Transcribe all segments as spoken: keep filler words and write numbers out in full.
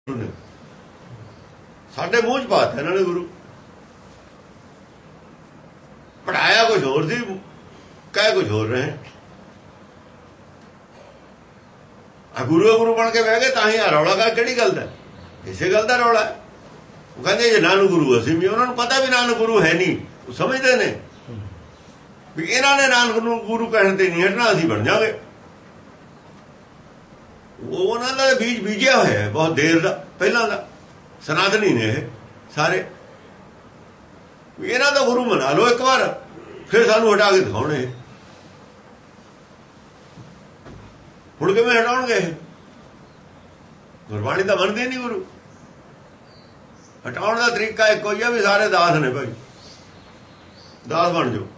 ਨੇ ਸਾਡੇ ਮੂੰਹ 'ਚ ਪਾਤਾ ਇਹਨਾਂ ਨੇ ਗੁਰੂ। ਪੜਾਇਆ ਕੁਝ ਹੋਰ ਸੀ, ਕਹਿ ਕੁਝ ਹੋਰ ਰਹੇ। ਆ ਗੁਰੂ ਗੁਰੂ ਬਣ ਕੇ ਬਹਿ ਗਏ ਤਾਂ ਹੀ ਆ ਰੌਲਾ ਕਾ ਕਿਹੜੀ ਗੱਲ ਦਾ? ਇਸੇ ਗੱਲ ਦਾ ਰੌਲਾ। ਉਹ ਕਹਿੰਦੇ ਜੇ ਨਾਨਕ ਗੁਰੂ ਅਸੀਂ ਵੀ, ਉਹਨਾਂ ਨੂੰ ਪਤਾ ਵੀ ਨਾਨਕ ਗੁਰੂ ਹੈ ਨਹੀਂ। ਉਹ ਸਮਝਦੇ ਨੇ ਵੀ ਇਹਨਾਂ ਨੇ ਨਾਨਕ ਨੂੰ ਗੁਰੂ ਕਹਿਣ ਤੇ ਨਹੀਂ ਹਟਣਾ, ਅਸੀਂ ਬਣ ਜਾਵਾਂਗੇ। ਉਹ ਉਹਨਾਂ ਦਾ ਬੀਜ ਬੀਜਿਆ ਹੋਇਆ ਹੈ ਬਹੁਤ ਦੇਰ ਦਾ, ਪਹਿਲਾਂ ਦਾ। ਸਨਾਤਨੀ ਨੇ ਇਹ ਸਾਰੇ। ਇਹਨਾਂ ਦਾ ਗੁਰੂ ਮਨਾ ਲਓ ਇੱਕ ਵਾਰ, ਫਿਰ ਸਾਨੂੰ ਹਟਾ ਕੇ ਦਿਖਾਉਣੇ। ਹੁਣ ਕਿਵੇਂ ਹਟਾਉਣਗੇ ਇਹ? ਗੁਰਬਾਣੀ ਤਾਂ ਮੰਨਦੇ ਨਹੀਂ ਗੁਰੂ। ਹਟਾਉਣ ਦਾ ਤਰੀਕਾ ਇੱਕੋ ਹੀ ਆ ਵੀ ਸਾਰੇ ਦਾਸ ਨੇ ਭਾਈ, ਦਾਸ ਬਣ ਜਾਓ।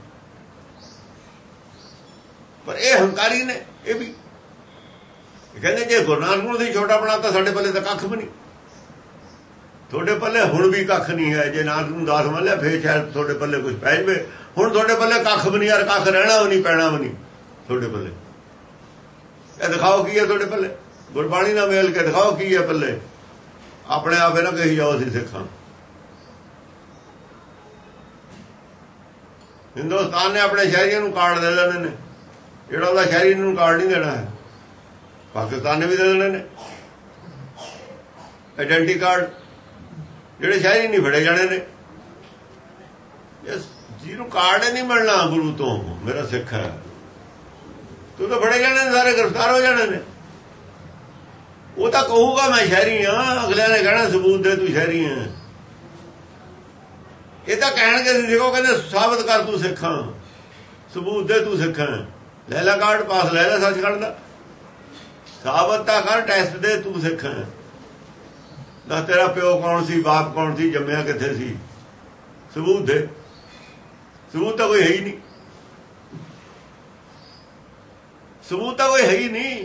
ਪਰ ਇਹ ਹੰਕਾਰੀ ਨੇ। ਇਹ ਵੀ ਕਹਿੰਦੇ ਜੇ ਗੁਰੂ ਨਾਨਕ ਨੂੰ ਤੁਸੀਂ ਛੋਟਾ ਬਣਾਤਾ, ਸਾਡੇ ਪੱਲੇ ਤਾਂ ਕੱਖ ਵੀ ਨਹੀਂ। ਤੁਹਾਡੇ ਪੱਲੇ ਹੁਣ ਵੀ ਕੱਖ ਨਹੀਂ ਹੈ। ਜੇ ਨਾਨਕ ਨੂੰ ਦਾਸ ਮੰਨ ਲਿਆ ਫੇਰ ਸ਼ਾਇਦ ਤੁਹਾਡੇ ਪੱਲੇ ਕੁਝ ਪੈ ਜਾਵੇ। ਹੁਣ ਤੁਹਾਡੇ ਪੱਲੇ ਕੱਖ ਵੀ ਨਹੀਂ, ਯਾਰ ਕੱਖ ਰਹਿਣਾ ਵੀ ਨਹੀਂ, ਪੈਣਾ ਵੀ ਨਹੀਂ ਤੁਹਾਡੇ ਪੱਲੇ। ਇਹ ਦਿਖਾਓ ਕੀ ਹੈ ਤੁਹਾਡੇ ਪੱਲੇ? ਗੁਰਬਾਣੀ ਨਾਲ ਮੇਲ ਕੇ ਦਿਖਾਓ ਕੀ ਹੈ ਪੱਲੇ। ਆਪਣੇ ਆਪ ਇਹ ਨਾ ਕਹੀ ਜਾਓ ਅਸੀਂ ਸਿੱਖਾਂ। ਹਿੰਦੁਸਤਾਨ ਨੇ ਆਪਣੇ ਸ਼ਹਿਰੀਆਂ ਨੂੰ ਕਾਰਡ ਦੇ ਦੇਣੇ ਨੇ, ਜਿਹੜਾ ਉਹਦਾ ਸ਼ਹਿਰੀ ਨੂੰ ਕਾਰਡ ਨਹੀਂ ਦੇਣਾ ਹੈ। ਪਾਕਿਸਤਾਨ ਨੇ ਵੀ ਦੇ ਦੇਣੇ ਨੇ ਆਇਡੈਂਟੀ ਕਾਰਡ, ਜਿਹੜੇ ਸ਼ਹਿਰੀ ਨਹੀਂ ਫੜੇ ਜਾਣੇ ਨੇ। ਜਿਹਨੂੰ ਕਾਰਡ ਹੀ ਨਹੀਂ ਮਿਲਣਾ ਗੁਰੂ ਤੋਂ, ਮੇਰਾ ਸਿੱਖ ਹੈ, ਤੂੰ ਤਾਂ ਫੜੇ ਜਾਣੇ ਨੇ, ਸਾਰੇ ਗ੍ਰਿਫਤਾਰ ਹੋ ਜਾਣੇ ਨੇ। ਉਹ ਤਾਂ ਕਹੂਗਾ ਮੈਂ ਸ਼ਹਿਰੀ ਹਾਂ, ਅਗਲਿਆਂ ਨੇ ਕਹਿਣਾ ਸਬੂਤ ਦੇ ਤੂੰ ਸ਼ਹਿਰੀ ਹੈ। ਇਹ ਤਾਂ ਕਹਿਣਗੇ ਦੇਖੋ, ਕਹਿੰਦੇ ਸਾਬਤ ਕਰ ਤੂੰ ਸਿੱਖਾਂ, ਸਬੂਤ ਦੇ ਤੂੰ ਸਿੱਖਾਂ। ਲੈ ਲੈ ਕਾਰਡ, ਪਾਸ ਲੈ ਲੈ ਸੱਚਖੰਡ ਦਾ, ਸਾਬਤ ਤਾਂ ਕਰ, ਟੈਸਟ ਦੇ ਤੂੰ ਸਿੱਖਾਂ। ਨਾ ਤੇਰਾ ਪਿਓ ਕੌਣ ਸੀ, ਬਾਪ ਕੌਣ ਸੀ, ਜੰਮਿਆ ਕਿੱਥੇ ਸੀ, ਸਬੂਤ ਦੇ। ਸਬੂਤ ਤਾਂ ਕੋਈ ਹੈ ਹੀ ਨਹੀਂ, ਸਬੂਤ ਤਾਂ ਕੋਈ ਹੈ ਹੀ ਨਹੀਂ।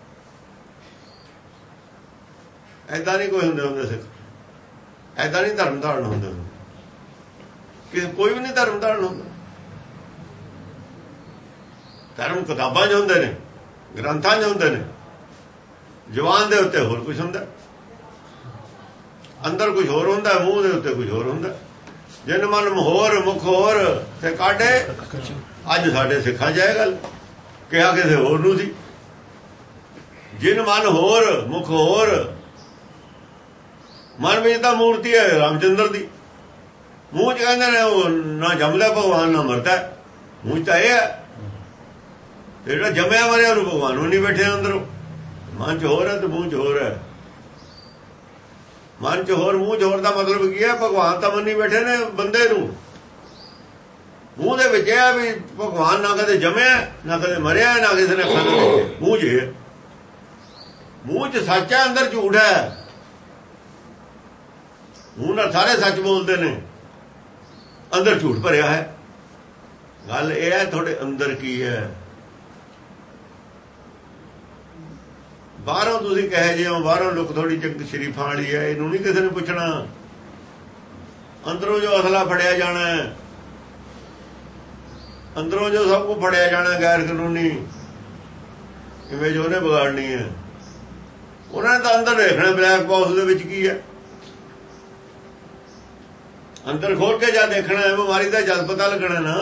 ਏਦਾਂ ਨਹੀਂ ਕੋਈ ਹੁੰਦੇ ਹੁੰਦੇ ਸਿੱਖ, ਏਦਾਂ ਨਹੀਂ ਧਰਮ ਧਾਰਨ ਹੁੰਦੇ ਕਿ ਕੋਈ ਵੀ ਨਹੀਂ ਧਰਮ ਧਾਰਨ ਹੁੰਦਾ। ਧਰਮ ਕਿਤਾਬਾਂ 'ਚ ਹੁੰਦੇ ਨੇ, ਗ੍ਰੰਥਾਂ 'ਚ ਹੁੰਦੇ ਨੇ, ਜ਼ੁਬਾਨ ਦੇ ਉੱਤੇ ਹੋਰ ਕੁਝ ਹੁੰਦਾ, ਅੰਦਰ ਕੁਝ ਹੋਰ ਹੁੰਦਾ, ਮੂੰਹ ਦੇ ਉੱਤੇ ਕੁਝ ਹੋਰ ਹੁੰਦਾ। ਜਿਨ ਮਨ ਹੋਰ ਮੁਖ ਹੋਰ ਤੇ ਕਾਢੇ। ਅੱਜ ਸਾਡੇ ਸਿੱਖਾਂ 'ਚ ਇਹ ਗੱਲ ਕਿਹਾ ਕਿਸੇ ਹੋਰ ਨੂੰ ਸੀ। ਜਿਨ ਮਨ ਹੋਰ ਮੁਖ ਹੋਰ। ਮਨ ਵਿੱਚ ਤਾਂ ਮੂਰਤੀ ਹੈ ਰਾਮਚੰਦਰ ਦੀ, ਮੂੰਹ 'ਚ ਕਹਿੰਦੇ ਨੇ ਉਹ ਨਾ ਜੰਮਦਾ ਭਗਵਾਨ ਨਾ ਮਰਦਾ। ਮੂੰਹ 'ਚ ਤਾਂ ਇਹ ਹੈ, ਜਿਹੜਾ ਜੰਮਿਆ ਮਰਿਆ ਉਹਨੂੰ ਭਗਵਾਨ ਨੂੰ ਨਹੀਂ ਬੈਠੇ ਅੰਦਰੋਂ। ਮਨ 'ਚ ਹੋਰ ਹੈ ਤੇ ਮੂੰਹ 'ਚ ਹੋਰ ਹੈ। ਮਨ 'ਚ ਹੋਰ ਮੂੰਹ 'ਚ ਹੋਰ ਦਾ ਮਤਲਬ ਕੀ ਹੈ? ਭਗਵਾਨ ਤਾਂ ਮੰਨੀ ਬੈਠੇ ਨੇ ਬੰਦੇ ਨੂੰ। ਮੂੰਹ ਦੇ ਵਿੱਚ ਇਹ ਵੀ ਭਗਵਾਨ ਨਾ ਕਦੇ ਜੰਮਿਆ ਨਾ ਕਦੇ ਮਰਿਆ, ਨਾ ਕਿਸੇ ਨੇ ਅੱਖਾਂ ਦੇ ਵਿੱਚ। ਮੂੰਹ 'ਚ ਮੂੰਹ 'ਚ ਸੱਚ ਹੈ, ਅੰਦਰ ਝੂਠ ਹੈ। ਮੂੰਹ ਨਾਲ ਸਾਰੇ ਸੱਚ ਬੋਲਦੇ ਨੇ, ਅੰਦਰ ਝੂਠ ਭਰਿਆ ਹੈ। ਗੱਲ ਇਹ ਹੈ ਤੁਹਾਡੇ ਅੰਦਰ ਕੀ ਹੈ। ਬਾਹਰੋਂ ਤੁਸੀਂ ਕਹੇ ਜੇ ਹੋ, ਬਾਹਰੋਂ ਲੁਕ ਥੋੜੀ ਚੰਗ ਸ਼ਰੀਫਾਂ ਵਾਲੀ ਹੈ, ਇਹਨੂੰ ਨਹੀਂ ਕਿਸੇ ਨੇ ਪੁੱਛਣਾ। ਅੰਦਰੋਂ ਜੋ ਅਸਲਾ ਫੜਿਆ ਜਾਣਾ, ਅੰਦਰੋਂ ਜੋ ਸਭ ਕੁਝ ਫੜਿਆ ਜਾਣਾ ਗੈਰ ਕਾਨੂੰਨੀ ਇਮੇਜ ਉਹਨੇ ਵਿਗਾੜਨੀ ਹੈ। ਉਹਨਾਂ ਨੇ ਤਾਂ ਅੰਦਰ ਦੇਖਣਾ ਬਲੈਕ ਬਾਕਸ ਦੇ ਵਿੱਚ ਕੀ ਹੈ। ਅੰਦਰ ਖੋਲ ਕੇ ਜਾ ਦੇਖਣਾ ਹੈ, ਬਿਮਾਰੀ ਦਾ ਜਦ ਪਤਾ ਲੱਗਣਾ ਨਾ।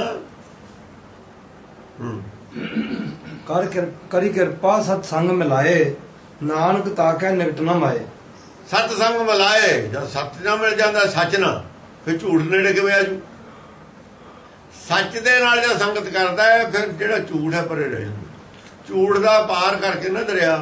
ਕਰ ਕਰੀ ਕਿਰਪਾ ਸਤ ਸੰਗ ਮਿਲਾਏ, ਨਾਨਕ ਤਾਕੈ ਨਿਕਟ ਨਾ ਮਾਏ। ਸਤ ਸੰਗ ਮਿਲਾਏ, ਜਦ ਸੱਚ ਨਾ ਮਿਲ ਜਾਂਦਾ ਸੱਚ ਨਾ, ਫਿਰ ਝੂਠ ਨੇੜੇ ਕਿਵੇਂ ਆਜੂ? ਸੱਚ ਦੇ ਨਾਲ ਜੇ ਸੰਗਤ ਕਰਦਾ ਹੈ, ਫਿਰ ਜਿਹੜਾ ਝੂਠ ਹੈ ਪਰੇ ਰਹਿ ਜਾਂਦਾ। ਝੂਠ ਦਾ ਪਾਰ ਕਰਕੇ ਨਾ ਦਰਿਆ,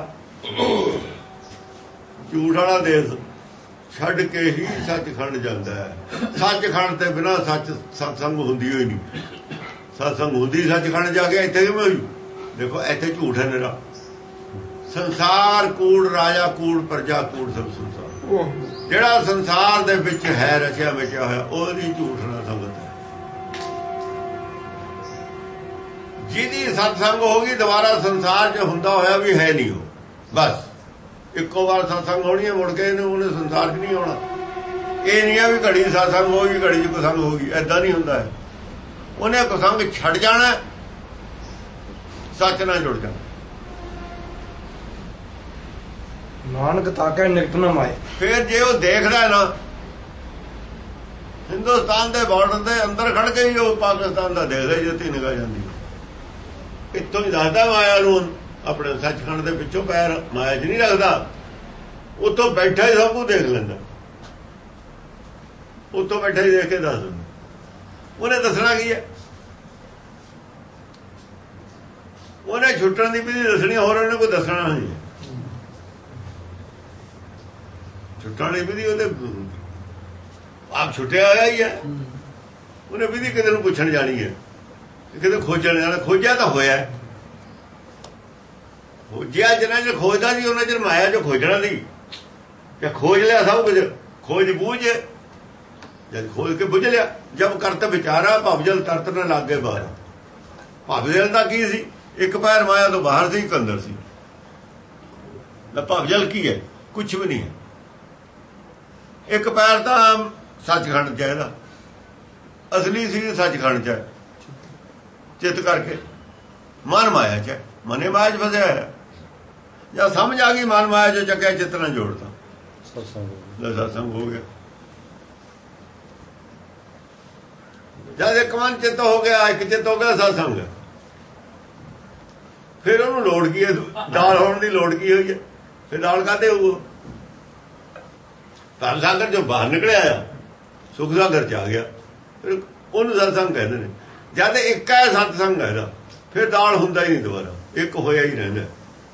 ਝੂਠ ਵਾਲਾ ਦੇਸ਼ ਛੱਡ ਕੇ ਹੀ ਸੱਚਖੰਡ ਜਾਂਦਾ ਹੈ। ਸੱਚਖੰਡ ਤੇ ਬਿਨਾਂ ਸੱਚ ਸਤਸੰਗ ਹੁੰਦੀ ਹੋਈ ਨਹੀਂ। ਸਤਸੰਗ ਹੁੰਦੀ ਸੱਚਖੰਡ ਜਾ ਕੇ, ਇੱਥੇ ਕਿਵੇਂ ਹੋਈ? ਦੇਖੋ ਇੱਥੇ ਝੂਠ ਹੈ ਮੇਰਾ। ਸੰਸਾਰ ਕੂੜ, ਰਾਜਾ ਕੂੜ, ਪ੍ਰਜਾ ਕੂੜ, ਸਭ ਸੰਸਾਰ। ਜਿਹੜਾ ਸੰਸਾਰ ਦੇ ਵਿੱਚ ਹੈ ਰਚਿਆ ਮਿਟਿਆ ਹੋਇਆ, ਉਹਦੀ ਝੂਠ ਨਾਲ ਸੰਗਤ ਹੈ। ਜਿਹਦੀ ਸਤਸੰਗ ਹੋ ਗਈ, ਦੁਬਾਰਾ ਸੰਸਾਰ 'ਚ ਹੁੰਦਾ ਹੋਇਆ ਵੀ ਹੈ ਨਹੀਂ ਉਹ। ਬਸ ਇੱਕੋ ਵਾਰ ਸਤਸੰਗ ਹੋਣੀ ਹੈ, ਮੁੜ ਕੇ ਇਹਨੇ ਉਹਨੇ ਸੰਸਾਰ 'ਚ ਨਹੀਂ ਆਉਣਾ। ਇਹ ਨਹੀਂ ਆ ਵੀ ਘੜੀ ਸਤਸੰਗ ਹੋ ਗਈ, ਘੜੀ 'ਚ ਕੁਸੰਗ ਹੋ ਗਈ, ਏਦਾਂ ਨਹੀਂ ਹੁੰਦਾ ਹੈ। ਉਹਨੇ ਕੁਸੰਗ ਛੱਡ ਜਾਣਾ, ਸੱਚ ਨਾਲ ਜੁੜ ਜਾਣਾ। ਨਾਨਕ ਤਾਕੈ ਨਿਕਟ ਨ ਮਾਏ। ਫਿਰ ਜੇ ਉਹ ਦੇਖਦਾ ਨਾ ਹਿੰਦੁਸਤਾਨ ਦੇ ਬਾਰਡਰ ਦੇ ਅੰਦਰ ਖੜ ਕੇ ਹੀ ਉਹ ਪਾਕਿਸਤਾਨ ਦਾ ਦੇਖਦਾ ਜਿੱਥੇ ਨਿਗਾਹ ਜਾਂਦੀ ਇੱਥੋਂ ਹੀ ਦੱਸਦਾ ਮਾਇਆ ਨੂੰ ਆਪਣੇ ਸੱਚਖੰਡ ਦੇ ਪਿੱਛੋਂ ਪੈਰ ਮਾਇਆ 'ਚ ਨਹੀਂ ਰੱਖਦਾ ਉੱਥੋਂ ਬੈਠਾ ਹੀ ਸਭ ਕੁਝ ਦੇਖ ਲੈਂਦਾ ਉੱਥੋਂ ਬੈਠਾ ਹੀ ਦੇਖ ਕੇ ਦੱਸ ਦਿੰਦਾ ਉਹਨੇ ਦੱਸਣਾ ਕੀ ਹੈ ਉਹਨੇ ਛੁੱਟਣ ਦੀ ਵਿਧੀ ਦੱਸਣੀ ਹੋਰ ਉਹਨੇ ਕੋਈ ਦੱਸਣਾ ਨਹੀਂ ਛੁੱਟਣ ਦੀ ਵਿਧੀ ਉਹਦੇ ਆਪ ਛੁੱਟਿਆ ਹੋਇਆ ਹੀ ਹੈ ਉਹਨੇ ਵਿਧੀ ਕਿਤੇ ਨੂੰ ਪੁੱਛਣ ਜਾਣੀ ਹੈ ਕਿਤੇ ਖੋਜਣ ਜਾਣਾ ਖੋਜਿਆ ਤਾਂ ਹੋਇਆ ਖੋਜਿਆ ਜਿੰਨਾ ਚਿਰ ਖੋਜਦਾ ਸੀ ਉਹਨਾਂ ਚਿਰ ਮਾਇਆ ਜੋ ਖੋਜਣਾ ਸੀ ਕਿ ਖੋਜ ਲਿਆ ਸਭ ਕੁਝ ਖੋਜ ਬੂਝ ਜਦ ਖੋਜ ਕੇ ਬੁੱਝ ਲਿਆ ਜਦ ਕਰਤ ਵਿਚਾਰਾ ਭਵਜਲ ਤਰਤ ਨਾ ਲਾਗੇ ਬਾਹਰ ਭਵਜਲ ਦਾ ਕੀ ਸੀ ਇੱਕ ਪੈਰ ਮਾਇਆ ਤੋਂ ਬਾਹਰ ਸੀ ਇੱਕ ਅੰਦਰ ਸੀ ਨਾ ਭਵਜਲ ਕੀ ਹੈ ਕੁਛ ਵੀ ਨਹੀਂ ਹੈ ਇੱਕ ਪੈਰ ਤਾਂ ਸੱਚਖੰਡ ਚ ਇਹਦਾ ਅਸਲੀ ਸੀ ਸੱਚਖੰਡ ਚ ਚਿੱਤ ਕਰਕੇ ਮਨ ਮਾਇਆ ਚ ਮਨੇ ਮਾਇਆ ਚ ਫਸਿਆ ਹੈ ਜਦ ਸਮਝ ਆ ਗਈ ਮਨ ਮਾਇਆ ਚ ਚੱਕਿਆ ਚਿੱਤ ਨਾਲ ਜੋੜਤਾ ਸਤਸੰਗ ਸਤਸੰਗ ਹੋ ਗਿਆ ਜਦ ਇੱਕ ਮਨ ਚਿੱਤ ਹੋ ਗਿਆ ਇੱਕ ਚਿੱਤ ਹੋ ਗਿਆ ਸਤਸੰਗ ਫਿਰ ਉਹਨੂੰ ਲੋੜ ਕੀ ਹੈ ਦਾਲ ਹੋਣ ਦੀ ਲੋੜ ਕੀ ਹੋਈ ਹੈ ਫਿਰ ਦਾਲ ਕਾਹਦੇ ਹੋਊ ਧਨ ਸਾਗਰ ਜੋ ਬਾਹਰ ਨਿਕਲਿਆ ਆ ਸੁਖ ਸਾਗਰ ਚ ਆ ਗਿਆ ਫਿਰ ਉਹਨੂੰ ਸਤਸੰਗ ਕਹਿੰਦੇ ਨੇ ਜਦ ਇੱਕ ਹੈ ਸਤਸੰਗ ਹੈਗਾ ਫਿਰ ਦਾਲ ਹੁੰਦਾ ਹੀ ਨਹੀਂ ਦੁਬਾਰਾ ਇੱਕ ਹੋਇਆ ਹੀ ਰਹਿੰਦਾ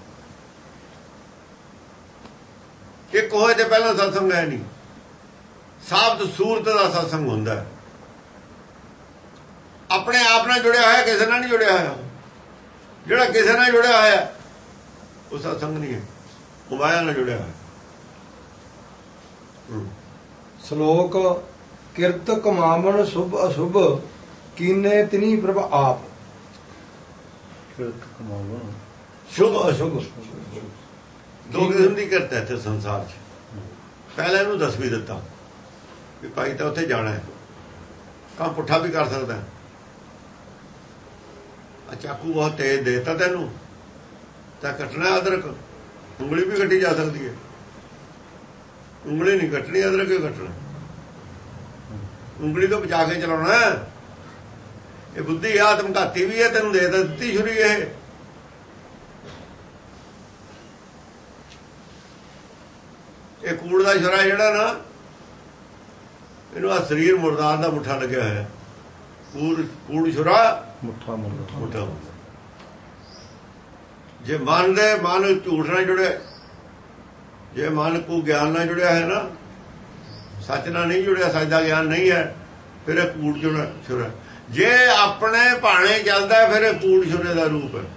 ਇੱਕ ਹੋਏ ਤੇ ਪਹਿਲਾਂ ਸਤਸੰਗ ਹੈ ਨਹੀਂ ਸਾਬਤ ਸੂਰਤ ਦਾ ਸਤਸੰਗ ਹੁੰਦਾ ਆਪਣੇ ਆਪ ਨਾਲ ਜੁੜਿਆ ਹੋਇਆ ਕਿਸੇ ਨਾਲ ਨਹੀਂ ਜੁੜਿਆ ਹੋਇਆ ਜਿਹੜਾ ਕਿਸੇ ਨਾਲ ਜੁੜਿਆ ਹੋਇਆ ਉਹ ਸਤਸੰਗ ਨਹੀਂ ਹੈ ਉਹ ਮਾਇਆ ਨਾਲ ਜੁੜਿਆ ਹੋਇਆ ਸ਼ਲੋਕ ਕਿਰਤ ਕਮਾਵਣ ਸ਼ੁਭ ਅਸ਼ੁਭ ਕੀਨੇ ਤਿਨੀ ਪ੍ਰਭ ਆਪ ਕਿਰਤ ਕਮਾਵਣ ਸ਼ੁਭ ਅਸ਼ੁਭ ਦੋ ਕਿਸਮ ਦੀ ਕਿਰਤ ਹੈ ਤੇ ਸੰਸਾਰ 'ਚ ਪਹਿਲਾਂ ਇਹਨੂੰ ਦੱਸ ਵੀ ਦਿੱਤਾ ਵੀ ਭਾਈ ਤਾਂ ਉੱਥੇ ਜਾਣਾ ਹੈ ਕੰਮ ਪੁੱਠਾ ਵੀ ਕਰ ਸਕਦਾ ਆ ਚਾਕੂ ਬਹੁਤ ਤੇਜ਼ ਦੇਤਾ ਤੈਨੂੰ ਤਾਂ ਕੱਟਣਾ ਅਦਰਕ ਉਂਗਲੀ ਵੀ ਕੱਟੀ ਜਾ ਸਕਦੀ ਹੈ ਉਂਗਲੀ ਨਹੀਂ ਕੱਟਣੀ ਅਦਰਕ ਹੀ ਕੱਟਣਾ ਉਂਗਲੀ ਤੋਂ ਬਚਾ ਕੇ ਚਲਾਉਣਾ ਇਹ ਬੁੱਧੀ ਆਤਮਘਾਤੀ ਵੀ ਹੈ ਤੈਨੂੰ ਦੇ ਦਿੱਤੀ ਛੁਰੀ ਇਹ ਇਹ ਕੂੜ ਦਾ ਛੁਰਾ ਜਿਹੜਾ ਨਾ ਇਹਨੂੰ ਆ ਸਰੀਰ ਮੁਰਦਾਰ ਦਾ ਮੁੱਠਾ ਲੱਗਿਆ ਹੋਇਆ ਕੂੜ ਕੂੜ ਛੁਰਾ ਮੁੱਠਾ ਮੁੱਠਾ ਜੇ ਮਨ ਦੇ ਮਨ ਝੂਠ ਨਾਲ ਜੁੜਿਆ ਜੇ ਮਨ ਕੋ ਗਿਆਨ ਨਾਲ ਜੁੜਿਆ ਹੈ ਨਾ ਸੱਚ ਨਾਲ ਨਹੀਂ ਜੁੜਿਆ ਸੱਚ ਦਾ ਗਿਆਨ ਨਹੀਂ ਹੈ ਫਿਰ ਇਹ ਕੂੜ ਜੁੜਾ ਛੁਰਾ ਜੇ ਆਪਣੇ ਭਾਣੇ ਚੱਲਦਾ ਫਿਰ ਇਹ ਕੂੜ ਛੁਰੇ ਦਾ ਰੂਪ ਹੈ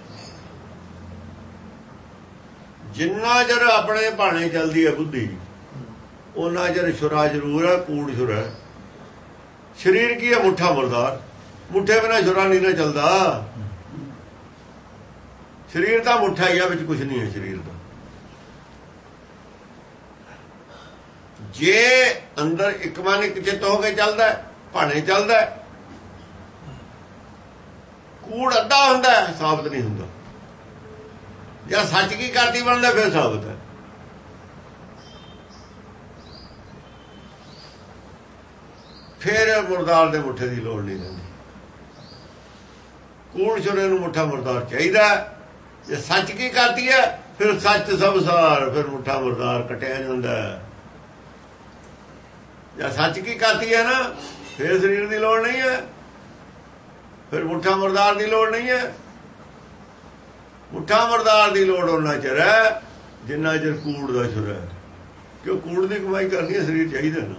ਜਿੰਨਾ ਚਿਰ ਆਪਣੇ ਭਾਣੇ ਚੱਲਦੀ ਹੈ ਬੁੱਧੀ ਉਹਨਾਂ ਚਿਰ ਛੁਰਾ ਜ਼ਰੂਰ ਹੈ ਕੂੜ ਛੁਰਾ ਸਰੀਰ ਕੀ ਹੈ ਮੁੱਠਾ ਮੁਰਦਾਰ ਮੁੱਠੇ ਬਿਨਾਂ ਛੁਰਾ ਨਹੀਂ ਨਾ ਚੱਲਦਾ ਸਰੀਰ ਦਾ ਮੁੱਠਾ ਹੀ ਆ ਵਿੱਚ ਕੁਝ ਨਹੀਂ ਹੈ ਸਰੀਰ ਦਾ ਜੇ ਅੰਦਰ ਇੱਕ ਮਨ ਇੱਕ ਚਿੱਤ ਹੋ ਕੇ ਚੱਲਦਾ ਭਾਣੇ ਚੱਲਦਾ ਕੂੜ ਅੱਧਾ ਹੁੰਦਾ ਸਾਬਤ ਨਹੀਂ ਹੁੰਦਾ ਜਾਂ ਸੱਚ ਕੀ ਕਰਦੀ ਬਣਦਾ ਫਿਰ ਸਾਬਤ ਹੈ ਫਿਰ ਮੁਰਦਾਰ ਦੇ ਮੁੱਠੇ ਦੀ ਲੋੜ ਨਹੀਂ ਰਹਿੰਦੀ ਕੂੜ ਛੁਰੇ ਨੂੰ ਮੁੱਠਾ ਮੁਰਦਾਰ ਚਾਹੀਦਾ ਜੇ ਸੱਚ ਕੀ ਕਰਦੀ ਹੈ ਫਿਰ ਸੱਚ ਸਭ ਸਾਰ ਫਿਰ ਮੁੱਠਾ ਮੁਰਦਾਰ ਕਟਿਆ ਜਾਂਦਾ ਜਾਂ ਸੱਚ ਕੀ ਕਰਦੀ ਹੈ ਨਾ ਫਿਰ ਸਰੀਰ ਦੀ ਲੋੜ ਨਹੀਂ ਹੈ ਫਿਰ ਮੁੱਠਾ ਮੁਰਦਾਰ ਦੀ ਲੋੜ ਨਹੀਂ ਹੈ ਮੁੱਠਾ ਮੁਰਦਾਰ ਦੀ ਲੋੜ ਉਹਨਾਂ ਚਿਰ ਹੈ ਜਿੰਨਾ ਚਿਰ ਕੂੜ ਦਾ ਛੁਰਾ ਹੈ ਕਿਉਂ ਕੂੜ ਦੀ ਕਮਾਈ ਕਰਨੀ ਹੈ ਸਰੀਰ ਚਾਹੀਦਾ ਨਾ